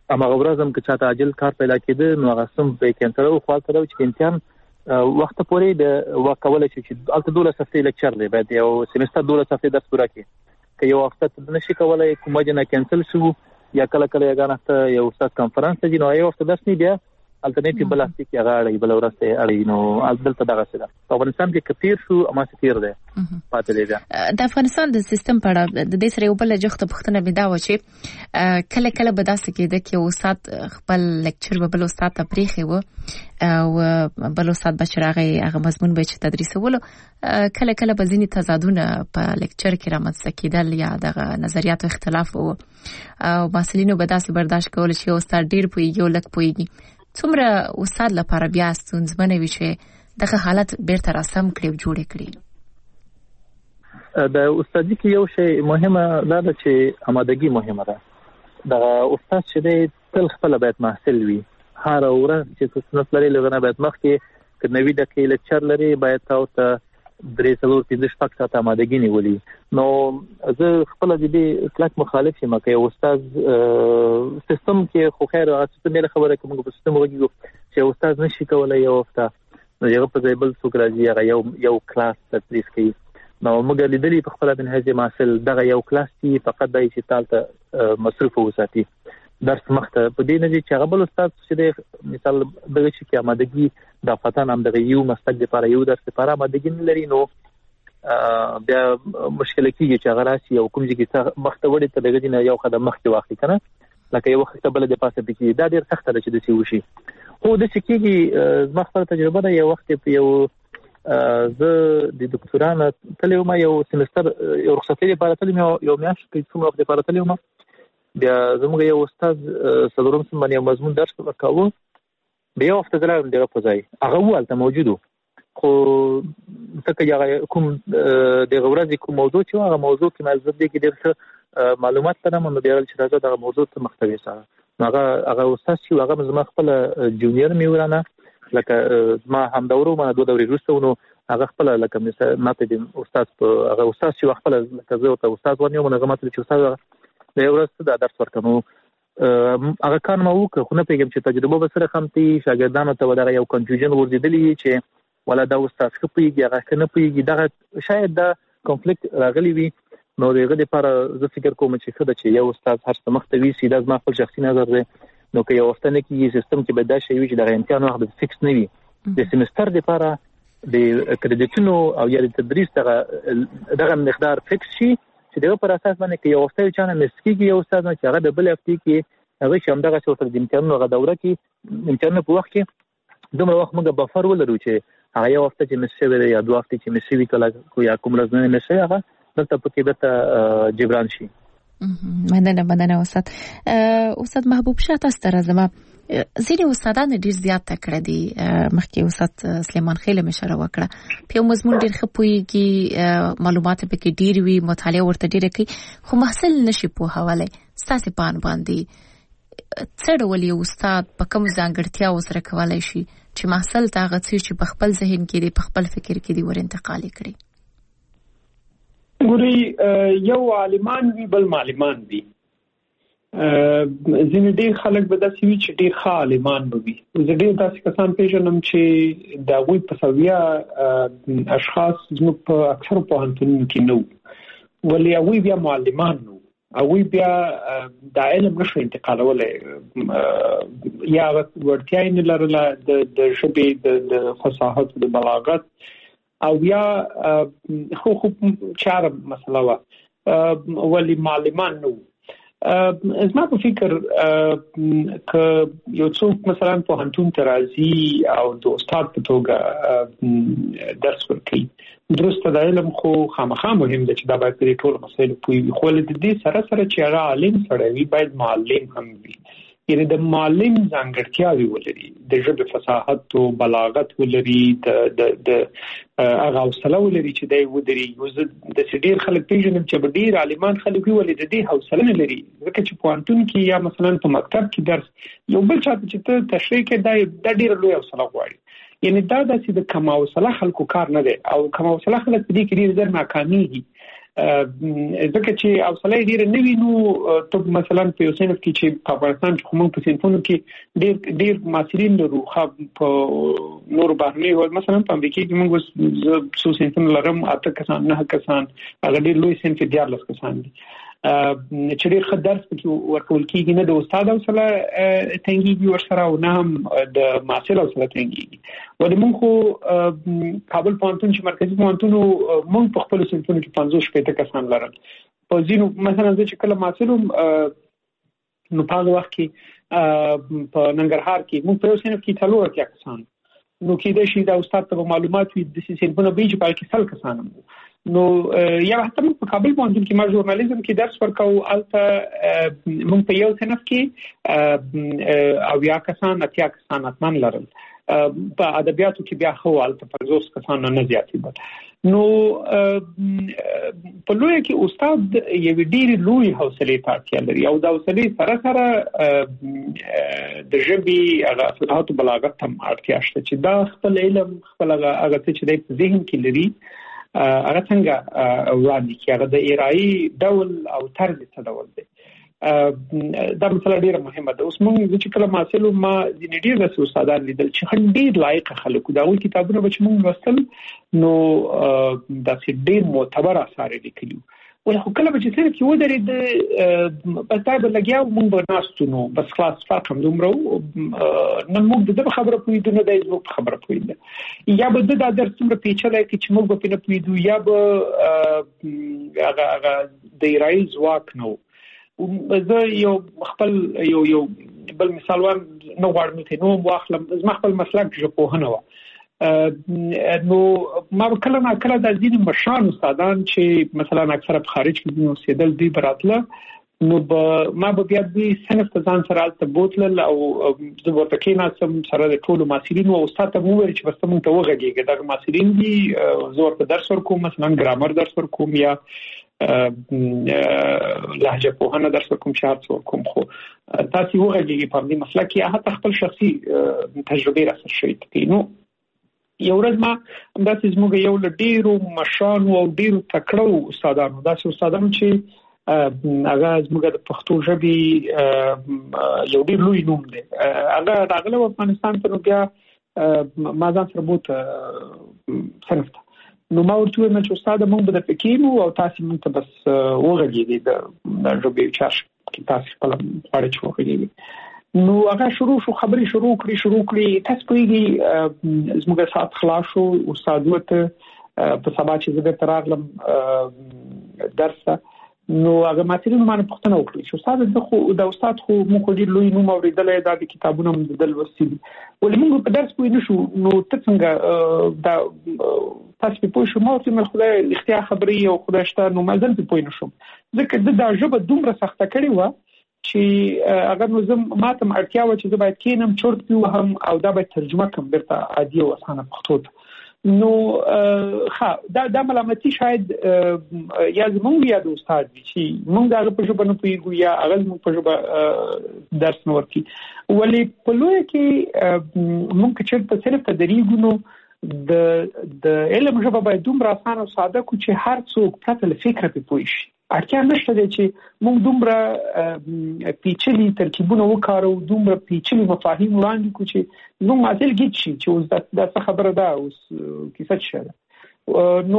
[SPEAKER 4] هغه ورځم کې چاته عاجل کار پیدا کېده نو هغه سم به کینټر او خپل تر چې امتحان وخت پورې د وکول چې الته 12 هفتې لیکچر دی باید یو سیمستر 12 هفتې درس پوره کړي که یو هفته نشي کولای کومه جنا کینسل شو یا کله یګانه یو استاد کانفرنس دی نو یو هفته درس نه دی الټرنیټیو بل هفته کې هغه اړې بل ورسته اړې نو دلته دغه څه ده په افغانستان کې کثیر شو اما کثیر ده پاتې دی
[SPEAKER 2] د افغانستان د سیستم په اړه د دې سره یو بل جخته پښتنه بدا و چې کله به داسې کېده چې استاد خپل لیکچر به بل استاد ته پریخي و او بل استاد بشراغه هغه مضمون به چې تدریسولو کله به ځینی تضادونه په لیکچر کې رامنځته کېدل یا د نظریاتو اختلاف او مسلینو به داسې برداشت کول چې استاد ډیر پویږي او لک پویږي څومره استاد لپاره بیا ستونزمنه وي چې دغه حالت بیرته راسم کړي جوړ کړي
[SPEAKER 4] د استادي کې یو شی مهمه ده چې آمادګي مهمه ده د استاد چې تل خپل باید محصل وي هر ورځ چې تاسو لري لغنه باید مخکې کنوي د کې لیکچر لري باید تاسو ته درې څلور پنځه شپږ ساعته آمادګي نیولي نو زه خپل د دې کلاک مخالف یم چې استاد سیستم کې خو خیر هغه څه مله خبره کوم په سیستم وګورو چې استاد نشي کولای یو هفته نو یو په ځای بل څوک راځي هغه یو کلاس تدریس کوي نو موږ لیدلې په خپل منهج محصل دغه یو کلاس کې فقط دای چې تالته مصرف وساتي درس مخته په دې نه چې هغه بل استاد چې مثال دغه چې کې آمادګي د فتن هم دغه یو مستق لپاره یو درس لپاره آمادګي لري نو بیا مشکل کېږي چې هغه راشي او کوم چې مخته وړي ته دغه نه یو قدم مخکې واخلي کنه لکه یو وخت بل د پاسه پکې دا ډیر سخت ده چې د سی وشي خو د سکیږي زما خپل تجربه ده یو وخت په یو زه د دکتورانه تلم یو سیمستر یو رخصتي لپاره تلم یو میاشت کې څومره وخت لپاره تلم بیا زموږ یو استاد صدرم سم باندې مضمون درس وکاوه بیا یو هفته درام دغه په ځای هغه ولته موجودو خو څنګه کوم دغه ورځ کوم موضوع چې هغه موضوع کې مزد دي کې ډېر معلومات ترمه نو بیا چې راځه دغه موضوع ته محتوی سره هغه استاد چې هغه زما خپل جونیور میورانه لکه ما هم دورو ما دوه دورې وروسته هغه خپل لکه مثلا ماته د استاد په هغه استاد چې خپل لکه زه ته استاد ونیو منظمات چې استاد د ورځ د درس ورکمو هغه کار مو وکړ خو نه پیګم چې تجربه به سره خمتي شاګردانو ته ودرې یو کنفیوژن ورزيدلی چې ولا دا استاد خپيږي هغه کنه پیږي دا شاید دا کنفلیکټ راغلی وي نو دغه لپاره زه فکر کوم چې خدای چې یو استاد هر څه مختوي سیده ما خپل شخصي نظر دی نو که یو وختنه کې سیستم کې به دا شی وي چې د امتحان وخت فکس نه وي د سیمستر لپاره د کریډټونو او یا د تدریس دغه مقدار فکس شي چې دغه پر اساس باندې کې یو وخت چانه مسکیږي یو استاد چې هغه د بل هفته کې هغه شم دغه څو تر د امتحانونو غو دوره کې امتحان په وخت کې دومره وخت موږ بفر ولرو چې هغه یو وخت چې مسوي یا دوه وخت چې مسوي کله یا کوم ورځ نه مسوي هغه دلته پکې دته جبران شي
[SPEAKER 2] مننه استاد محبوب شاه تاسو ته زما ځینې استادان ډیر زیات تکړه دي مخکې استاد سلیمان خیل مشره وکړه په مضمون ډیر خپويږي معلومات به کې ډیر وی مطالعه ورته ډیر کوي خو محصل نشي په حواله ستاسو پان باندې څړولې استاد په کوم ځانګړتیا وسره کولای شي چې محصل ته هغه څه چې په خپل ذهن کې دی په خپل فکر کې دی ور انتقال کړي
[SPEAKER 5] ګوري یو عالمان وی بل معلمان وی ځینې ډېر خلک به داسې وي چې ډېر ښه عالمان به وي زه ډېر داسې کسان پیژنم چې د هغوی په سویه اشخاص زموږ په اکثرو پوهنتونونو کې نه وو ولې هغوی بیا معلمان نه وو هغوی بیا دا علم نشو انتقالولی یا وړتیا یې نه لرله د ژبې د فصاحت د بلاغت او یا خو چاره مسله وه ولې معلمان نه وو زما په فکر ک یو څوک مثلا په هنتون ترازی او د استاد په توګه درس ورکړي درسته د علم خو خامخا مهم ده چې دا باید په ټول مسایلو پوهیږي خو د دې سره سره چې هغه عالم سره وي باید معلم هم وي یعنی د معلم ځانګړتیاوې ولري د ژبې فصاحت او بلاغت ولري د هغه حوصله ولري چې دی ودري د ډېر خلک پیژنم چې ډېر عالمان خلک وي ولې د دې حوصله نه لري ځکه چې پوهنتون کې یا مثلا په مکتب کې درس یو بل چاته چې ته تشریح کې دا ډېر لوی حوصله غواړي یعنی دا د کم حوصله خلکو کار نه دی او کم حوصله خلک په دې کې ډېر زر ناکامېږي ځکه چې حوصله ډیر نه وینو ته مثلا په صنف کې چې په افغانستان کې کوم په صنفونو کې ډیر ماسرین لرو خو په نور بهرني ول مثلا په امریکا کې موږ څو صنفونه لرم 8 کسان 9 کسان هغه ډیر لوی صنف 14 کسان دي چې ډیر ښه درس پکې ورکول کېږي نه د استاد حوصله تنګيږي ورسره او نه هم د محصل حوصله تنګيږي ولې موږ خو کابل پوهنتون چې مرکزی پوهنتون موږ په خپل صنفونو کې 50 کسان لرل په ځینو مثلا چې کله محصلوم نو په وخت کې په ننګرهار کې موږ په صنف کې 3 کسان نو کې د شي د استاد ته معلومات وي د صنفونو به چې په کې 100 کسان نو یا حتی په کابل پوهنتون کې ما ژورنالیزم کې درس ورکاو الته موږ په یو صنف کې او یا کسان اتیا کسان اتمن لرل په ادبیاتو کې بیا خو الته 50 کسان نه زیاتې بل نو په لوی کې استاد یو ډیر لوی حوصله تاړتیا لري او دا حوصله سره سره د ژبې هغه فصاحت او بلاغت هم اړتیا شته چې دا خپل علم خپل هغه چې د ذهن کې لري هغه څنګه وړاندې کیږي هغه د ایرای ډول او طرز څه ډول دی دا مسله ډیره مهمه ده اوس موږ چې کله محصل ما د ډیر رسو استادان لیدل چې ډیر لایق خلک دا ول کتابونه به موږ وستل نو دا چې ډیر معتبر اثار لیکلي ول خو کله چې څنګه کې ودرې د بس دا لګیاو موږ ورناستو نو بس خلاص فرق هم دومره نن موږ د خبره پویډو نه د فیسبوک خبره پویډه یا به د درس څومره پیچلې کې چې موږ په نه پویډو یا به هغه د رایز واک نو زه یو خپل یو بل مثال وام نو غواړم ته نو واخلم زما خپل مسلک ژبپوهنه و نو ما کله نه کله د ځینې مشان استادان چې مثلا اکثره په خارج کې نو سیدل دی براتله نو ما به بیا د صنف ته ځان سره الته بوتل او د ورته کې ناسم سره د ټولو ماسرین او استاد ته مو ویل چې بس موږ ته وغږیږي دا ماسرین دي زور په درس ورکوم مثلا ګرامر درس ورکوم یا لهجه پوهنه درس کوم شرط کوم خو تاسو وګورئ په دې مسله کې حتی خپل شخصي تجربه راځي شي نو یو ورځ ما همداسې زموږ یو ډیرو مشان او ډیرو تکړو استادانو داسې استادانو چې هغه زموږ د پښتو ژبې یو ډیر لوی نوم دی هغه راغله افغانستان ته نو بیا ما ځان سره بوت صرف نو ما ورته ویل چې استاد موږ به د فکرینو او تاسو موږ ته بس وګورئ د ژبې چارش کې تاسو په اړه چې وګورئ نو هغه شروع خبري شروع کړی تاسو پیږي زموږ سات خلاص شو استاد وته په سبا چې زه تراغلم درسه نو هغه ماتریال باندې پوښتنه وکړه چې استاد د استاد خو موږ ډیر لوی نوم اوریدل د کتابونو مدل وسیل ولې موږ په درس پوه نشو نو څنګه دا تاسو په پوه شو مو چې خدای اختیار خبري او خدای شته نو مازل په پوه نشم ځکه دا ژبه دومره سخته کړې و چې اگر نو زم ماته اړتیا و چې زه باید کینم چورت پیو هم او دا به ترجمه کوم برته عادي او اسانه پښتو نو دا ملامتي شاید یا زمونږ یا د استاد چې مونږ دا په ژبه نه پیګو یا هغه مونږ په ژبه درس نه ورکي ولې په لوی کې مونږ چې په صرف تدریګو نو د علم ژبه باید دومره اسانه او ساده کو چې هر څوک پرته له فکر په پوي شي اړتیا نشته چې موږ دومره پیچلي ترکیبونه وکړو دومره پیچلي مفاهیم وړاندې کو چې موږ مازل گیت شي چې اوس دا څه خبره ده اوس کیسه شه نو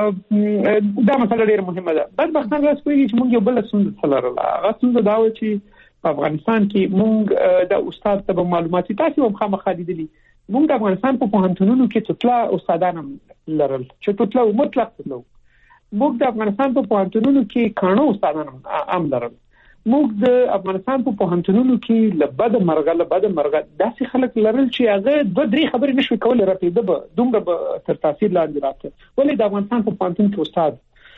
[SPEAKER 5] دا مسله ډیره مهمه ده بدبختانه راځي چې موږ یو بل څه لرله هغه څه دا و چې په افغانستان کې موږ د استاد ته معلوماتي تاسو هم خامخا لیدلي موږ د افغانستان په پوهنتونونو کې تطلا استادان لرل چې تطلا مطلق تطلا موږ د افغانستان په پوهنتونونو کې کانو استادان هم لرل موږ د افغانستان په پوهنتونونو کې لبد مرغه داسې خلک لرل چې هغه 2-3 خبرې نشوي کولای راپېده به دومره تر تاثیر لاندې راځي ولې د افغانستان په پوهنتون کې استاد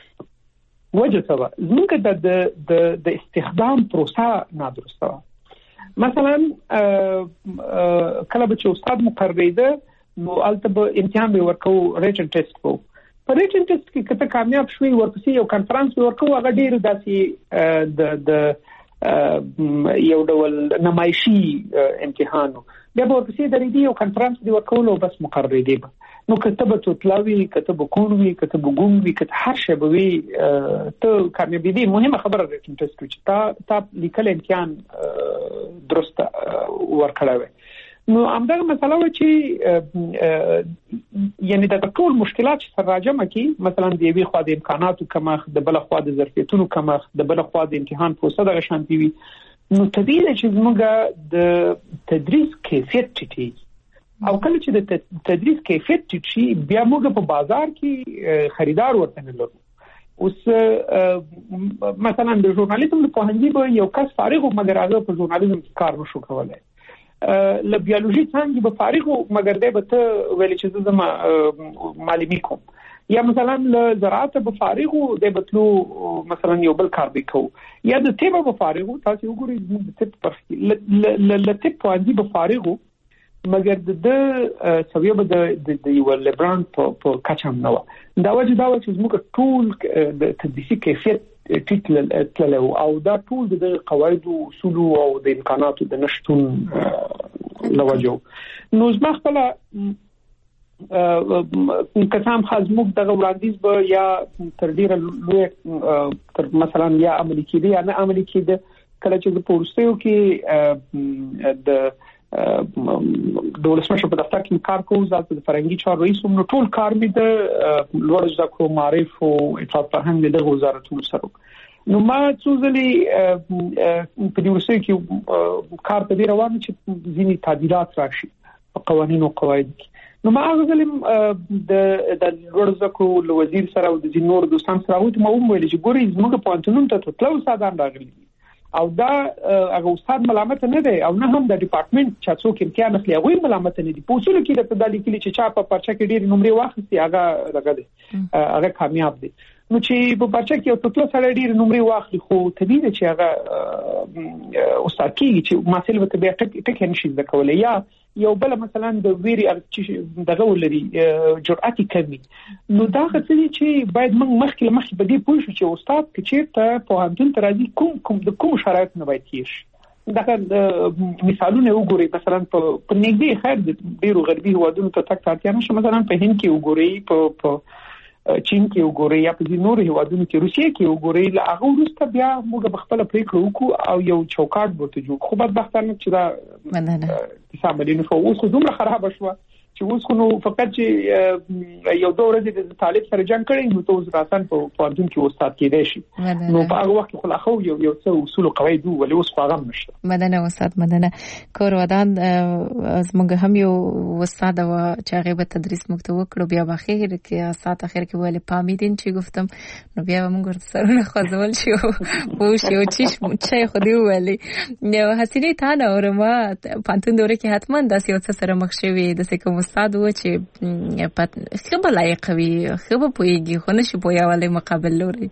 [SPEAKER 5] وجه څه زموږ د استخدام پروسه نادرسته مثلا کله چې استاد مقرریده نو البته به امتحان به ورکو ریټن ټیسټ وو په ریټن ټیسټ کې کته کامیاب شوي ورپسې یو کانفرنس ورکو هغه ډیر داسې د یو ډول نمایشي امتحان بیا به ورپسې درېدي او کنفرانس دی ورکول او بس مقرر دی نو کتابه توتلاوي کتابه کونوي کتابه ګونوي کته هر شی به وي ته کامیابی دي مهمه خبره ده چې تا لیکل امتحان درست ورکړاوي نو همدغه مسله و چې یعنی د ټول مشکلات سره راجمه کی مثلا د یوې خوا د امکاناتو کمښت د بل خوا د ظرفیتونو کمښت د بل خوا د امتحان پروسه دغه شانتي وي نو طبیعي چې موږ د تدریس کیفیت ټیټي او کله چې د تدریس کیفیت ټیټي بیا موږ په بازار کې خریدار ورته نه لرو اوس مثلا د ژورنالیزم په پوهنځي به یو کس فارغ و مګر هغه په ژورنالیزم کې کار نشو کولای ل بیولوژي څنګه به فارغ مګر دې به ته ویل چې زما معلومي کوم یا مثلا ل زراعت به فارغ دې بتلو مثلا یو بل کار وکاو یا د طب به فارغ تاسو وګورئ د طب په ل طب باندې به فارغ مګر د سویه به د یو لبران په کچم نو دا وجه چې موږ ټول د تدریسي کیفیت تللو او دا ټول د قواعد او اصول او د امکاناتو د نشټون لوجو نو زما خپل کسان خازموک دغه وړاندیز به یا تر ډیره لوی تر مثلا یا عملي کېدی یا نه عملي کېده کله چې په ورستیو کې د دولسمه په دفتر کې کار کوم ځکه د فرنګي چار رئیس نو ټول کار می د لوړ زده کړو معرف او اطلاعات فرهنګ د وزارتونو سره نو ما څوزلي په دې ورسې کې کار په دې روان چې ځینی تعدیلات راشي په قوانینو او قواعد نو ما غوښتم د لوړ زده کړو وزیر سره او د نور دوستان سره مو ویل چې ګوري زموږ په انټونم ته تلو ساده راغلي او دا هغه استاد ملامت نه دی او نه هم د ډپارټمنټ چې څوک امتحان اخلي هغه ملامت نه دي په اصول کې د تدالي کې چې چا په پرچا کې ډېر نمرې واخلي هغه دغه دی هغه کامیاب دي نو چې په پرچا کې او ټول سره ډېر نمرې واخلي خو طبيعي چې هغه استاد کې چې مسله به بیا ټک نشي د کولای یا یو بل مثلا د ویری دغه ولري جرأت کمی نو دا غوښتل چې باید موږ مخکې په دې پوه شو چې استاد چې ته په هندون ترازی کوم شرایط نه باید کیږي دا مثالونه وګورئ مثلا په نږدې خیر د ډیرو غربي هوادونو ته تک تاریخ نشه مثلا په هند کې وګورئ په چین کې وګورئ یا په نورو هوادونو کې روسیې کې وګورئ لا هغه وروسته بیا موږ خپل پریکړه وکړو او یو چوکاټ ورته جوړ خو بدبختانه چې دا ساملینو خو اوس دومره خراب شو چې اوس نو فقط چې یو دوه ورځې د طالب سره جنگ کړي نو ته راسن په پوهنتون کې استاد کېدې شي نو په هغه وخت خو لا خو یو څه اصول او قواعد ولې اوس هغه نشته
[SPEAKER 2] مدنه استاد مدنه کور ودان از موږ هم یو استاد و چې هغه به تدریس مکتوب کړو بیا بخیر کې استاد اخر کې ویل پامیدین چې گفتم نو بیا موږ سرونه خوځول شو او شو چې خو دی ویلي نو حسینه تا نه اورما پانتون دوره کې حتما داسې یو څه سره مخ شوی د کوم استاد و چې خبر لایق وي خبر پويږي خو نشي پویاواله مقابل لوري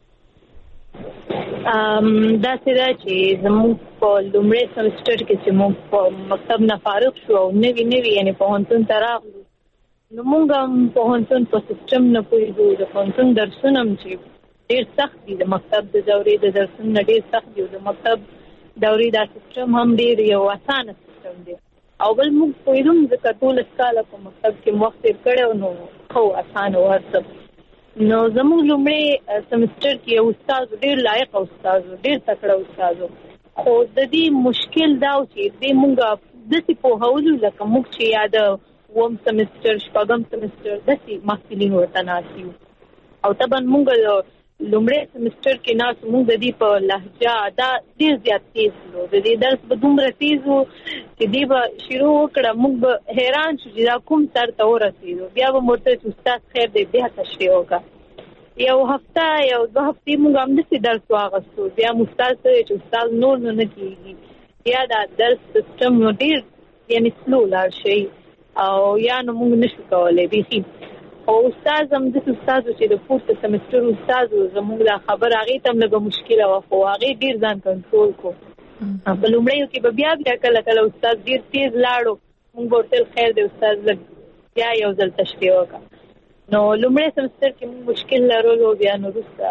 [SPEAKER 6] دا څه چې زموږ په لومړي سمستر کې چې موږ په مکتب نه فارغ شو او نوی یعنی په هونتون تراغلو نو موږ په هونتون په سیستم نه پوهیږو د هونتون درسونه چې ډېر سخت دي د مکتب د دورې د درسونه ډېر سخت دي د مکتب دورې د سیستم هم ډېر یو اسانه سیستم دی او بل موږ پوهیدم چې ټول اسکاله په مکتب کې وخت تیر کړو نو خو اسانه ورته نو زموږ لومړی سمستر کې استاد ډېر لایق استاد ډېر تکړه استاد خو د دې مشکل دا و چې دې موږ د څه په هولو لکه موږ چې یاد ووم سمستر شپږم سمستر د څه محصلین ورته ناسیو او طبعا موږ لومړی سمستر کې ناس موږ د دې په لهجه دا ډېر زیات تیز نو د دې درس به دومره تیز و چې دې به شروع وکړه موږ به حیران شو چې دا کوم سر ته ورسېدو بیا به مرته چې استاد خیر دې بیا تشریح وکړه یو هفته یو دوه هفتې موږ هم داسې درس واغستو بیا مو استاد سره چې استاد نور نه کېږي یا دا درس سیسټم نو ډېر یعنې سلو لاړ شي او یا نو موږ نشو کولی بیخي او استاد هم د استاد چې د پورته سمستر استاد زموږ دا خبر هغه تم لږه مشکله و خو هغه ډیر ځان کنټرول کو په لومړیو کې به بیا کله کله استاد ډیر تیز لاړو موږ ورته خیر دی استاد لږ بیا یو ځل تشریح وکړه نو لومړی سمستر کې موږ مشکل لرلو بیا نو وروسته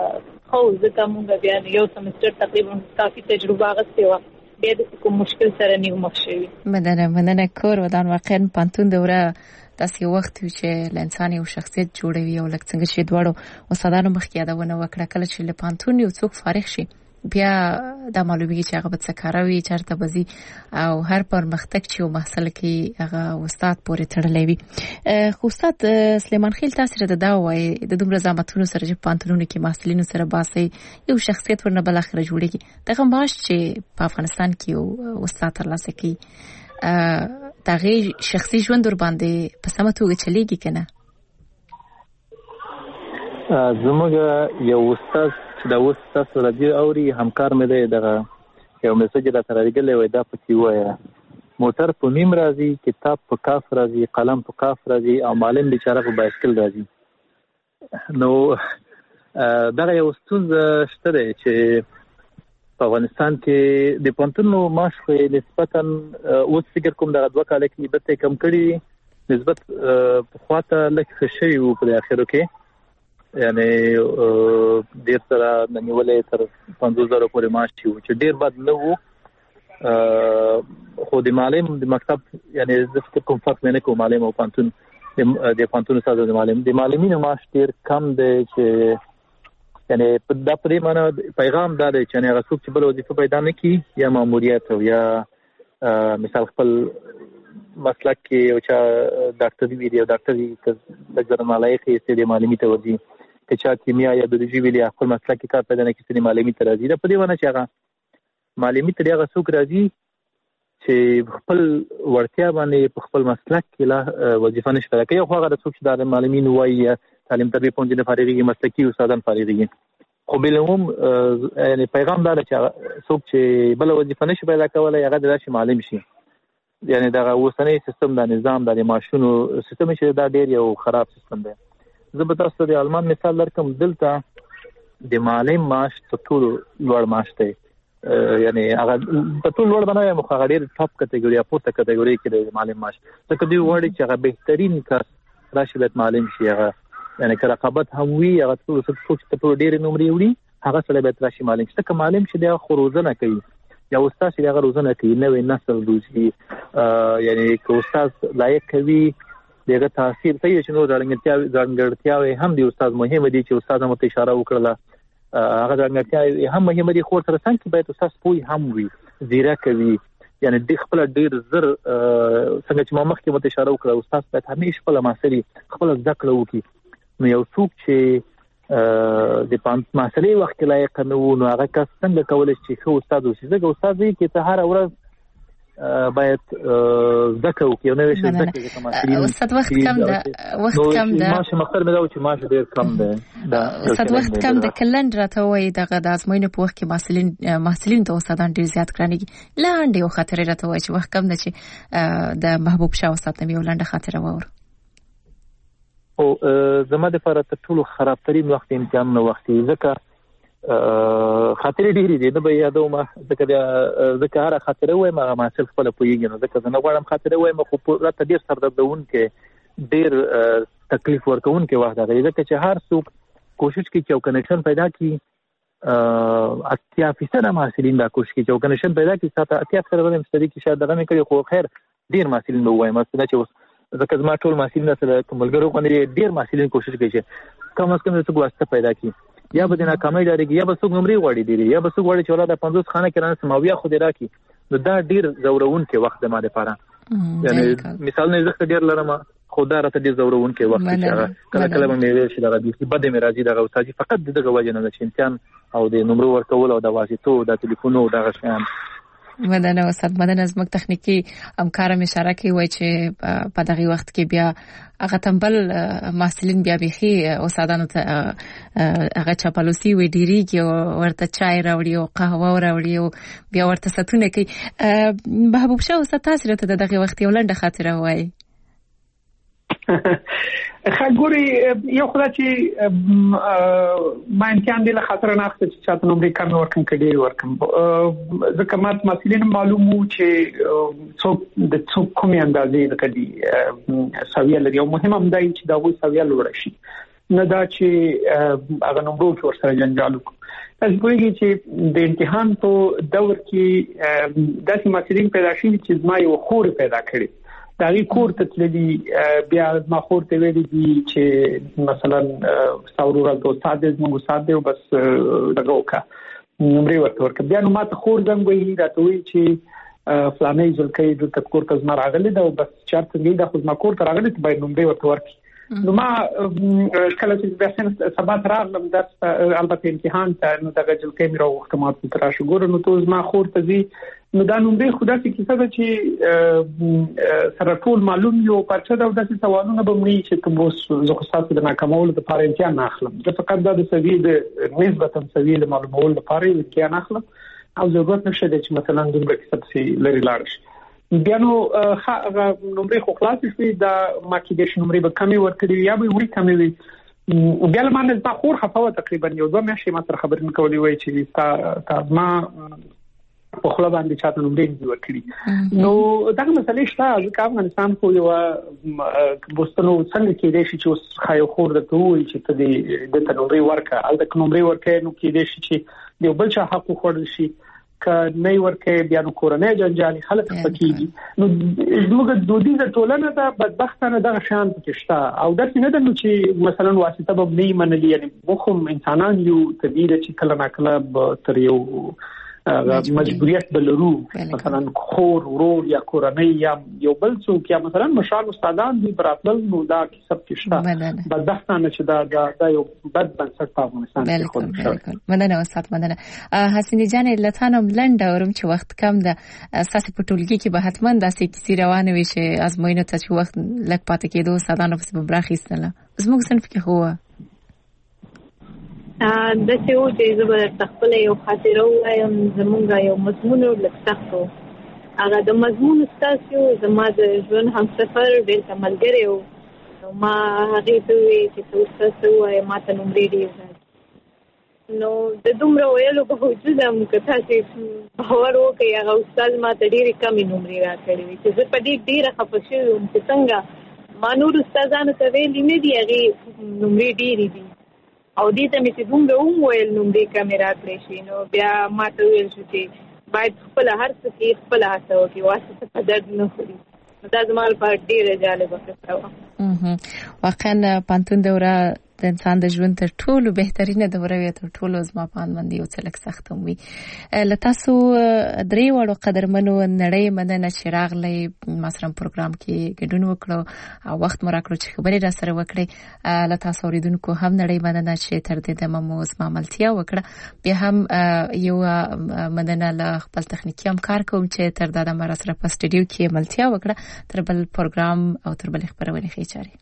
[SPEAKER 6] خو ځکه موږ بیا یو سمستر تقریبا کافي تجربه غوښتي و بیا د کوم مشکل سره نیو مخ شوی.
[SPEAKER 2] مننه کور ودان واقعا پانتون دوره داسې وخت چې لنسان یو شخصیت جوړوي او لکه څنګه چې دواړو استادانو مخکې یادونه وکړه کله چې له پانتون یو څوک فارغ شي بیا د معلومیږي چې هغه به څه کاروي چارته بزي او هر پرمختګ چې یو محصل کې هغه استاد پورې تړلې وي. خو استاد سلیمان خیل تاسو ته دا وایي د دومره زحمتونو سره چې پانتونونو کې محصلینو سره باسي یو شخصیت ورنه بل اخر جوړيږي دغه معاش چې په افغانستان کې یو استاد ترلاسه کوي دغه شخصي ژوند ور باندې په سمه توګه چلیږي کنه؟
[SPEAKER 4] زموږ یو استاد چې دا استاد سره دی اوري همکار مې دی دغه یو میسج را تر راغلی وای دا پکې وای موټر په میم راځي کتاب په کاف راځي قلم په کاف راځي او معلم بیچاره په بایسکل راځي. نو دغه یو ستونزه شته دی چې په افغانستان کې د پانتونو معاش خو نسبتا اوس فکر کوم دغه 2 کال کې به کم کړي نسبت په خواته لکه شوی وو په اخرو کې یعنی ډیر سره نیولې تر 50,000 پورې معاش چې ډیر بد نه وو. خو د معلم د مکتب یعنی د فکر کوم فرق نه کوم معلم او پانتون د پانتون ساده د معلمینو معاش ډیر کم دی چې یعنی په د پرې معنی پیغام دا دی چې هغه څوک چې بل وظیفه پیدا نه کی یا ماموریت او یا مثال خپل مسلک کې او چې ډاکټري ویډیو ډاکټري د جرنالای کې د معلومي ته ورځي چې کیمیا یا بیولوژي ویلي خپل مسلک کې کار پیدا نه کیږي د معلومي ته راځي. دا په دې ونه چې هغه معلومي ته هغه څوک راځي چې خپل ورتیا باندې په خپل مسلک کې لا وظیفه نشي پیدا کوي. خو هغه څوک چې د معلومین وایي تعلیم تربیه پونځنه فارغي مسلکي استادان فارغي خو بلهم یعنی پیغام دا چې څوک چې بل وظیفه نشي پیدا کولای هغه د راشي معلم شي. یعنی دا اوسنۍ سیستم د نظام د ماشونو سیستم چې دا ډیر یو خراب سیستم دی. زه به تاسو د آلمان مثال درکم دلته د معلم معاش ټول لوړ معاش دی یعنی هغه ټول لوړ باندې مخ غړي ټاپ کټګوري یا پورته کټګوري کې د معلم معاش ځکه دوی وړي چې هغه بهترین کس راشي د معلم شي هغه یعنی که رقابت هم وي هغه ټول څه ټول ډیر نمرې وړي هغه سره به راشي معلم شي. ځکه معلم چې د خروزنه کوي یا استاد چې هغه روزنه کوي نوې نسل روزي یعنی که استاد لایق کوي دغه تاثیر صحیح چې نو ځانګړتیاوي هم دی استاد مهم دي چې استاد هم ته اشاره وکړه هغه ځانګړتیاوي هم مهم دي خو تر څنګه باید استاد پوي هم وي زیرا کوي یعنی د خپل ډیر زر څنګه چې ما مخکې مت اشاره وکړه استاد باید همیشه خپل مسلې خپل ذکر وکړي. نو یو څوک چې د پانت مسلې وخت لایق نه و نو هغه کس څنګه کولای شي خو استاد وشي ځکه استاد یې کې ته هر ورځ باید ذکر وکړي نو ویل ذکر کوم
[SPEAKER 2] استاد وخت کم ده
[SPEAKER 4] ماشه مختار مې دا چې ماشه ډیر کم ده
[SPEAKER 2] استاد وخت کم ده کلند راته وای دغه د ازموینې په وخت کې محصلین ته استادان ډیر زیات کړنګي لاندې او خاطر راته وای چې وخت کم ده چې د محبوب شاه استاد نوم لاندې خاطر وور
[SPEAKER 4] او زما د لپاره ټول خراب ترين وخت امتحان نو وخت ځکه خاطر ډیری دي نه به یادومه ځکه هر خاطر وای ما مسل خپل پویږي نو ځکه نه غواړم خاطر وای ما خو راته ډیر سردردون کې ډیر تکلیف ورکون کې وخت راغلی ځکه چې هر څوک کوشش کوي چې یو کنیکشن پیدا کړي 80% محصلین دا کوشش کوي چې یو کنیکشن پیدا کړي ساته 80% باندې مستری کې شاید دغه نه کوي خو خیر ډیر محصلین به وای مثلا چې ځکه زما ټول محصلین سره کوملګرو باندې ډیر محصلین کوشش کوي چې کم از کم څه واسطه پیدا کړي یا به د ناکامۍ ډارېږي یا به څوک نمرې غواړي ډېرې یا به څوک غواړي چې ولا د 50 خانه کې رانه سماویا خو دې راکړي نو دا ډېر ځورونکی وخت د ما لپاره یعنی مثال نه زه ډېر لرم خو دا راته ډېر ځورونکی وخت چې کله کله به مې ویل چې دغه دې بده مې راځي دغه استاد فقط دغه وجه نه چې امتحان او د نمرو ورکول او د واسطو د ټلیفونو دغه شیان
[SPEAKER 2] مدنه استاد مدنه زموږ تخنیکی همکار مې اشاره کوي وای چې په دغه وخت کې بیا هغه تنبل محصلین بیا بيخي استادانو ته هغه چاپلوسی وی ډیریږي ورته چای راوړي او قهوه راوړي او بیا ورته ستونه کوي. محبوب شاه استاد تاسو ته دغه وخت یو لنډه خاطره وای
[SPEAKER 5] خګوري یو خدای چې ما امتحان دی له خاطر نه اخته چې چاته نمرې کم ورکم کډیر ورکم ځکه مات مسلین معلومو چې څوک کومې اندازې د کدي سویه لري او مهم هم دی چې دا وې سویه لوړ شي نه دا چې هغه نمبر ورسره جنجال وکړي تاسو وایي چې د امتحان په دور کې داسې مسلې پیدا شي چې ما یو خور پیدا کړی دا غي کور ته تللی بیا ما خور ته ویلي دي چې مثلا څاورور ته استاد موږ استاد دی بس دغه وکا نمبر ورته بیا نو ما ته خور زنګ ویلي راته وی چې فلانه ځلکې د تکور ته زما راغلی دا بس چارت دی د خو ما کور ته راغلی ته باید نمبر ورته ورکړي نو ما کله چې بیا سبا راغلم درس البته امتحان ته نو دغه ځلکې مې راوخته ما ته راشه ګور نو ته زما خور ته زی نو دا نوم به خدا چې کیسه ده چې سره ټول معلوم یو پرچه دا داسې سوالونه به مې چې کوم زه خو تاسو د ناکامولو لپاره امتحان اخلم زه فقط دا د سوي د نسبتا سوي د معلومولو لپاره امتحان اخلم او ضرورت نشته چې مثلا دومره کیسه څه لري لاړ شي بیا نو هغه نمبر خو خلاص شوی دا ماکیدیش نمبر به کمی ورکړي یا به وړي کمی وي بیا لمانه دا خور خفاوه تقریبا یو دوه میاشتې ما سره خبرې کولې وای چې تا ما په خپل باندې چاته نومډینګ ورکړي نو دا مسلې شته چې افغانستان خو یو بوستنو څنګه کېدای شي چې اوس خایو خور د توي چې ته د تنوري ورکه ال د نومډي ورکه نو کېدای شي چې یو بل چا حق خور شي ک نه ورکه بیا نو کورنۍ جنجالي خلک پکېږي نو موږ دودیزه ټولنه دا بدبختانه دغه شان کې شته او درته نه ده چې مثلا واسطه به نه منلي یعنی مخم انسانان یو تدبیر چې کله ناکله تر یو مجبوریت بلرو مثلا خور ورور یا کورنۍ یا یو بل څوک یا مثلا مشال استادان دي براتل نو دا کیسه کې شته بدبختانه چې دا یو بد بنسټ په افغانستان کې خو
[SPEAKER 2] مننه استاد مننه حسینی جان لتانم لنډ اورم چې وخت کم ده اساس په ټولګي کې به حتما داسې کیسې روانه وي چې ازموینه ته چې وخت لک پاتې کېدو استادانو په برخېستله زموږ صنف کې هو
[SPEAKER 6] د څو چې زبر تخپل یو خاطره وایم زمونږ یو مضمون لکتاخو هغه د مضمون تاسو زما د ژوند همسفر ډېر ملګری او ما هغه ته وی چې تاسو وایم ما ته نوم لري نو د دومره ویلو په وجود هم کته چې باور وکي هغه استاد ما ته ډېر کم نوم راکړي چې زه په دې ډېر خپه شوم چې څنګه مانور استادانو ته ویلي نه دی هغه نوم ډېر دي او دې ته مې چې دومره ویل نوم دې کیمرا کړی شي نو بیا ما ته ویل شو چې باید خپل هر څه کې خپل هڅه وکړي واسطه په درد نه خوري دا زما لپاره ډېره جالبه کیسه وه
[SPEAKER 2] واقعا پانتون دوره د انسان د ژوند تر ټولو بهترینه دوره وي تر ټولو زما په اند باندې یو څه لږ سخت وي لتاسو درې وړو قدرمنو نړۍ مننه چې راغلی مثلا پروګرام کې ګډون وکړو او وخت مو راکړو چې خبرې را سره وکړي لتاسو اوریدونکو هم نړۍ مننه چې تر دې دمه مو زما ملتیا وکړه بیا هم یو مننه له خپل تخنیکی همکار کوم چې تر دا د مر سره په سټډیو کې ملتیا وکړه تر بل پروګرام او تر بل خبرونه خېچاري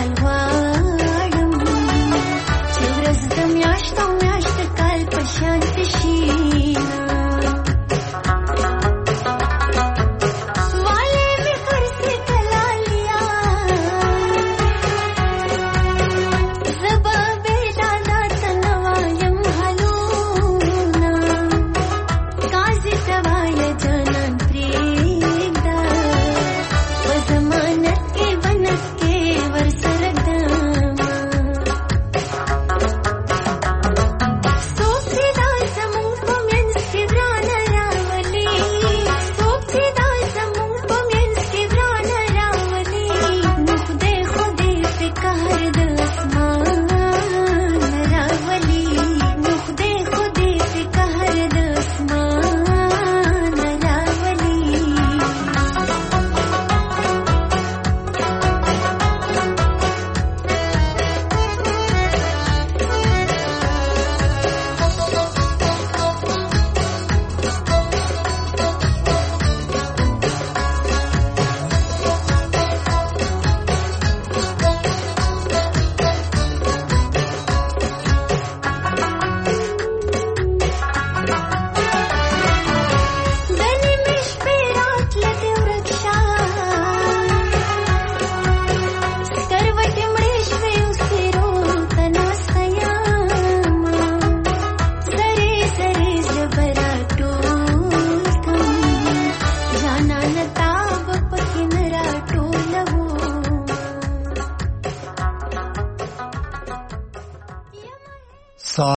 [SPEAKER 7] Shine.